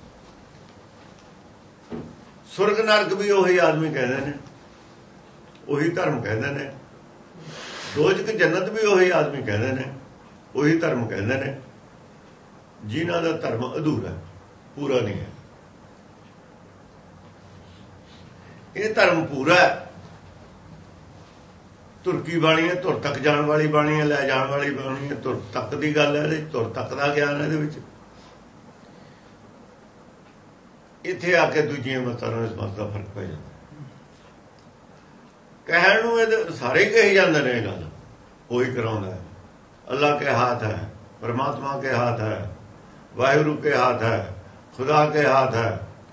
ਸੁਰਗ ਨਰਕ ਵੀ ਉਹੀ ਆਦਮੀ ਕਹਿੰਦੇ ਨੇ, ਉਹੀ ਧਰਮ ਕਹਿੰਦੇ ਨੇ, ਦੋਜ਼ਖ ਜੰਨਤ ਵੀ ਉਹੀ ਆਦਮੀ ਕਹਿੰਦੇ ਨੇ, ਉਹੀ ਧਰਮ ਕਹਿੰਦੇ ਨੇ, ਜਿਨ੍ਹਾਂ ਦਾ ਧਰਮ ਅਧੂਰਾ ਪੂਰਾ ਨਹੀਂ ਹੈ। ਇਹ ਧਰਮ ਪੂਰਾ ਹੈ, ਤੁਰਕੀ ਬਾਣੀ ਹੈ, ਧੁਰ ਤੱਕ ਜਾਣ ਵਾਲੀ ਬਾਣੀ ਹੈ, ਲੈ ਜਾਣ ਵਾਲੀ ਬਾਣੀ ਹੈ, ਧੁਰ ਤੱਕ ਦੀ ਗੱਲ ਹੈ, ਇਹਦੇ ਧੁਰ ਤੱਕ ਦਾ ਗਿਆਨ ਹੈ ਇਹਦੇ ਵਿੱਚ। ਇੱਥੇ ਆ ਕੇ ਦੂਜੀਆਂ ਮਤਾਂ ਨੂੰ ਇਸ ਮਤ ਦਾ ਫਰਕ ਪੈ ਜਾਂਦਾ। ਕਹਿਣ ਨੂੰ ਇਹਦੇ ਸਾਰੇ ਕਹੀ ਜਾਂਦੇ ਨੇ, ਇਹ ਗੱਲ ਉਹੀ ਕਰਾਉਂਦਾ ਹੈ। ਅੱਲਾ ਕੇ ਹਾथ है, परमात्मा के हाथ है, वाहिगुरु के हाथ है, खुदा के हाथ है।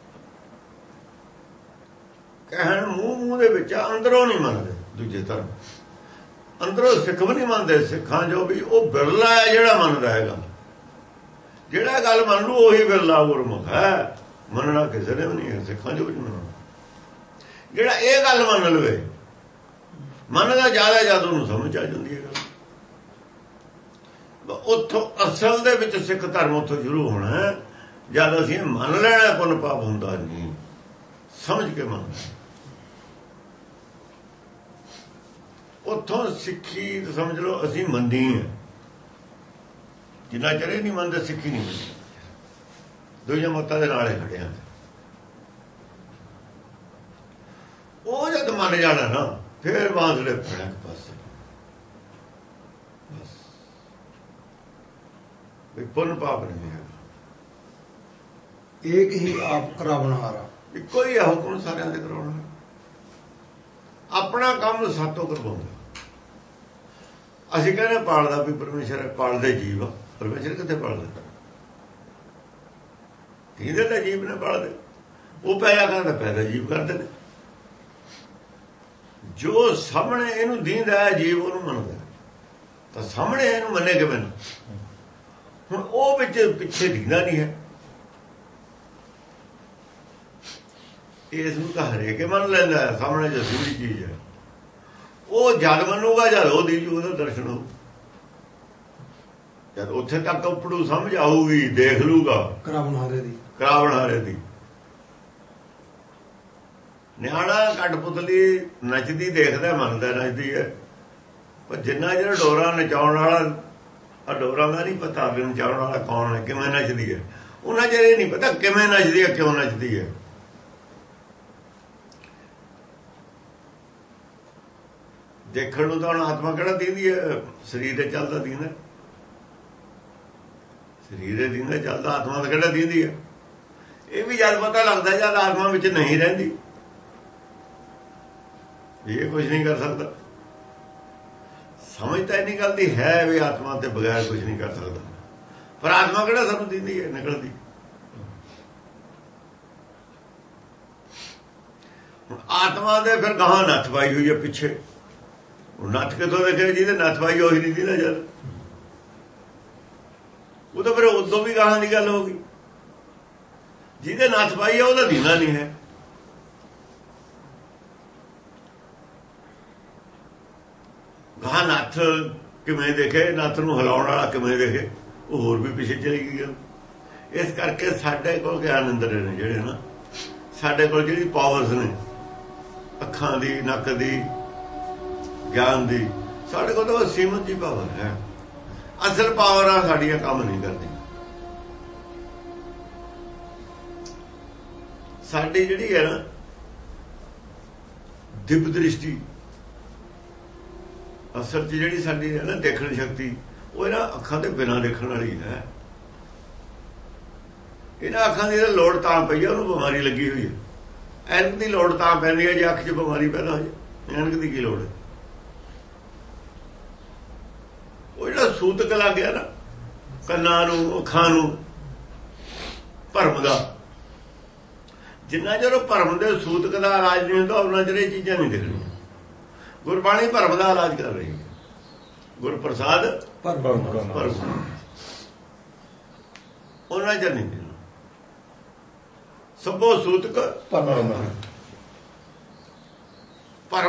ਕਹਿਣ ਮੂੰਹ ਮੂੰਹ ਦੇ ਵਿੱਚ, ਅੰਦਰੋਂ ਨਹੀਂ ਮੰਨਦੇ ਦੂਜੇ ਧਰਮ, ਅੰਦਰੋਂ ਸਿੱਖ ਵੀ ਨਹੀਂ ਮੰਨਦੇ। ਸਿੱਖਾਂ ਜੋ ਵੀ ਉਹ ਬਿਰਲਾ ਹੈ ਜਿਹੜਾ ਮੰਨਦਾ ਹੈਗਾ, ਜਿਹੜਾ ਗੱਲ ਮੰਨ ਲੂ ਉਹੀ ਬਿਰਲਾ ਗੁਰਮੁਖ ਹੈ, ਮੰਨਣਾ ਕਿਸੇ ਨੇ ਵੀ ਨਹੀਂ ਹੈ ਸਿੱਖਾਂ ਜੋ ਵੀ ਮੰਨਣਾ। ਜਿਹੜਾ ਇਹ ਗੱਲ ਮੰਨ ਲਵੇ, ਮੰਨਦਾ ਜ਼ਿਆਦਾ ਜ਼ਿਆਦਾ ਉਹਨੂੰ ਸਮਝ ਆ ਜਾਂਦੀ ਹੈ ਗੱਲ। ਉੱਥੋਂ ਅਸਲ ਦੇ ਵਿੱਚ ਸਿੱਖ ਧਰਮ ਉੱਥੋਂ ਸ਼ੁਰੂ ਹੋਣਾ ਜਦ ਅਸੀਂ ਮੰਨ ਲੈਣਾ ਪੁੰਨ ਪਾਪ ਹੁੰਦਾ ਨਹੀਂ, ਸਮਝ ਕੇ ਮੰਨਣਾ। ਉੱਥੋਂ ਸਿੱਖੀ ਸਮਝ ਲਓ ਅਸੀਂ ਮੰਨੀ ਹੈ, ਜਿੰਨਾ ਚਿਰ ਇਹ ਨਹੀਂ ਮੰਨਦੇ ਸਿੱਖੀ ਨਹੀਂ ਮੰਨੀ। ਦੂਜੀਆਂ ਮਤਾਂ ਦੇ ਨਾਲ ਹੀ ਖੜੇ ਹਾਂ। ਉਹ ਜਦ ਮੰਨ ਜਾਣਾ ਨਾ ਫਿਰ ਬਾਂਸੜੇ ਫੜਿਆ ਪਾਸੇ ਬਸ, ਵੀ ਪੁੰਨ ਪਾਪ ਨਹੀਂ ਹੈ। ਏਕ ਹੀ ਆਪ ਕਰਾਵਣਹਾਰਾ, ਇੱਕੋ ਹੀ ਹੁਕਮ ਸਾਰਿਆਂ ਦੇ ਕਰਾਉਣਾ, ਆਪਣਾ ਕੰਮ ਸਾਤੋਂ ਕਰਵਾਉਂਦਾ। ਅਸੀਂ ਕਹਿੰਦੇ ਪਾਲਦਾ ਵੀ ਪਰਮੇਸ਼ਰ ਹੈ, ਪਾਲਦੇ ਜੀਵ ਆ, ਪਰਮੇਸ਼ਰ ਕਿੱਥੇ ਪਾਲਦਾ? ਇਹਦੇ ਤਾਂ ਜੀਵ ਨੇ ਪਾਲਦੇ, ਉਹ ਪੈਦਾ ਕਰਦਾ, ਪੈਦਾ ਜੀਵ ਕਰਦੇ ਨੇ। ਜੋ ਸਾਹਮਣੇ ਇਹਨੂੰ ਦੀਂਦਾ ਹੈ ਜੀਵ ਉਹਨੂੰ ਮੰਨਦਾ, ਤਾਂ ਸਾਹਮਣੇ ਇਹਨੂੰ ਮੰਨੇ ਕਿਵੇਂ? ਹੁਣ ਉਹ ਵਿੱਚ ਪਿੱਛੇ ਦਿਖਦਾ ਨਹੀਂ ਹੈ, ਇਸ ਨੂੰ ਤਾਂ ਹਰੇਕ ਮੰਨ ਲੈਂਦਾ ਹੈ। ਸਾਹਮਣੇ ਜੋ ਦੂਰੀ ਚੀਜ਼ ਹੈ ਉਹ ਜਦ ਮੰਨੂਗਾ ਜਦ ਉਹ ਦੀ ਜੂ ਉਹਦਾ ਦਰਸ਼ਨ ਹੋ, ਜਦ ਉੱਥੇ ਤੱਕ ਉਪੜੂ ਸਮਝ ਆਊਗੀ, ਦੇਖ ਲੂਗਾ ਕਰਾਵਣਹਾਰੇ ਦੀ ਕਰਾਵਣਹਾਰੇ ਦੀ। ਨਿਆਣਾ ਕਠਪੁਤਲੀ ਨੱਚਦੀ ਦੇਖਦਾ, ਮੰਨਦਾ ਨੱਚਦੀ ਹੈ, ਪਰ ਜਿੰਨਾ ਜਿਹੜਾ ਡੋਰਾ ਨਚਾਉਣ ਵਾਲਾ, ਆ ਡੋਰਾ ਦਾ ਨਹੀਂ ਪਤਾ ਵੀ ਨਚਾਉਣ ਵਾਲਾ ਕੌਣ ਹੈ, ਕਿਵੇਂ ਨੱਚਦੀ ਹੈ, ਉਹਨਾਂ ਚਿਰ ਇਹ ਨਹੀਂ ਪਤਾ ਕਿਵੇਂ ਨੱਚਦੀ ਹੈ, ਕਿਉਂ ਨੱਚਦੀ ਹੈ। ਦੇਖਣ ਨੂੰ ਤਾਂ ਹੁਣ ਆਤਮਾ ਕਿਹੜਾ ਦਿੰਦੀ ਹੈ, ਸਰੀਰ ਤੇ ਚੱਲਦਾ ਦਿੰਦਾ, ਸਰੀਰ ਦੇ ਦਿੰਦਾ ਚੱਲਦਾ, ਆਤਮਾ ਤਾਂ ਕਿਹੜਾ ਦਿੰਦੀ ਹੈ। ਇਹ ਵੀ ਜਦ ਪਤਾ ਲੱਗਦਾ ਜਦ ਆਤਮਾ ਵਿੱਚ ਨਹੀਂ ਰਹਿੰਦੀ, ਇਹ ਕੁਝ ਨਹੀਂ ਕਰ ਸਕਦਾ। ਸਮਝ ਤਾਂ ਇੰਨੀ ਗੱਲ ਦੀ ਹੈ ਵੀ ਆਤਮਾ ਤੇ ਬਗੈਰ ਕੁਝ ਨਹੀਂ ਕਰ ਸਕਦਾ, ਪਰ ਆਤਮਾ ਕਿਹੜਾ ਸਾਨੂੰ ਦਿੰਦੀ ਹੈ, ਨਿਕਲਦੀ। ਹੁਣ ਆਤਮਾ ਦੇ ਫਿਰ ਗਾਹਾਂ ਨੱਥ ਪਾਈ ਹੋਈ ਹੈ ਪਿੱਛੇ, ਉਹ ਨੱਥ ਕਿੱਥੋਂ ਦੇਖੇ? ਜਿਹਦੇ ਨੱਥ ਪਾਈ ਉਹੀ ਨਹੀਂ ਦਿੰਦਾ ਜਦ, ਉਹ ਤਾਂ ਫਿਰ ਉਦੋਂ ਵੀ ਗਾਹਾਂ ਦੀ ਗੱਲ ਹੋ ਗਈ। ਜਿਹਦੇ ਨੱਥ ਪਾਈ ਹੈ ਉਹਦਾ ਦੀਨਾ ਨਹੀਂ ਹੈ। ਗਾਹਾਂ ਨੱਥ ਕਿਵੇਂ ਦੇਖੇ, ਨੱਥ ਨੂੰ ਹਿਲਾਉਣ ਵਾਲਾ ਕਿਵੇਂ ਦੇਖੇ, ਉਹ ਹੋਰ ਵੀ ਪਿੱਛੇ ਚਲੀ ਗਈ ਗੱਲ। ਇਸ ਕਰਕੇ ਸਾਡੇ ਕੋਲ ਗਿਆਨ ਅੰਦਰ ਨੇ ਜਿਹੜੇ ਨਾ, ਸਾਡੇ ਕੋਲ ਜਿਹੜੀ ਪਾਵਰਸ ਨੇ ਅੱਖਾਂ ਦੀ, ਨੱਕ ਦੀ, ਗਿਆਨ ਦੀ, ਸਾਡੇ ਕੋਲ ਤਾਂ ਸੀਮਤ ਦੀ ਪਾਵਰ ਹੈ। ਅਸਲ ਪਾਵਰਾਂ ਸਾਡੀਆਂ ਕੰਮ ਨਹੀਂ ਕਰਦੀਆਂ। ਸਾਡੀ ਜਿਹੜੀ ਹੈ ਨਾ ਦਿਵ ਦ੍ਰਿਸ਼ਟੀ, ਅਸਲ 'ਚ ਜਿਹੜੀ ਸਾਡੀ ਹੈ ਨਾ ਦੇਖਣ ਸ਼ਕਤੀ, ਉਹ ਇਹਨਾਂ ਅੱਖਾਂ ਦੇ ਬਿਨਾਂ ਦੇਖਣ ਵਾਲੀ ਹੈ। ਇਹਨਾਂ ਅੱਖਾਂ ਦੀ ਲੋੜ ਤਾਂ ਪਈ ਹੈ, ਉਹਨੂੰ ਬਿਮਾਰੀ ਲੱਗੀ ਹੋਈ ਹੈ। ਐਨਕ ਦੀ ਲੋੜ ਤਾਂ ਪੈਂਦੀ ਹੈ ਜੇ ਅੱਖ 'ਚ ਬਿਮਾਰੀ ਪੈਦਾ ਹੋ ਜਾਏ। ਐਨਕ ਦੀ ਕੀ ਲੋੜ ਹੈ? ਉਹ ਜਿਹੜਾ ਸੂਤਕ ਲੱਗ ਗਿਆ ਨਾ ਕੰਨਾਂ ਨੂੰ, ਅੱਖਾਂ ਨੂੰ, ਭਰਮ ਦਾ, ਜਿੰਨਾ ਚਿਰ ਉਹ ਭਰਮ ਦੇ ਸੂਤਕ ਦਾ ਇਲਾਜ ਨਹੀਂ ਹੁੰਦਾ ਉਹਨਾਂ ਚਿਰ ਇਹ ਚੀਜ਼ਾਂ ਨਹੀਂ ਦਿਖਣੀਆਂ। ਗੁਰਬਾਣੀ ਭਰਮ ਦਾ ਇਲਾਜ ਕਰ ਰਹੀ ਹੈ, ਗੁਰਪ੍ਰਸਾਦ ਭਰਮ, ਉਹਨਾਂ ਚਿਰ ਨਹੀਂ ਦਿਖਣਾ। ਸਭੋ ਸੂਤਕ ਪਰਮ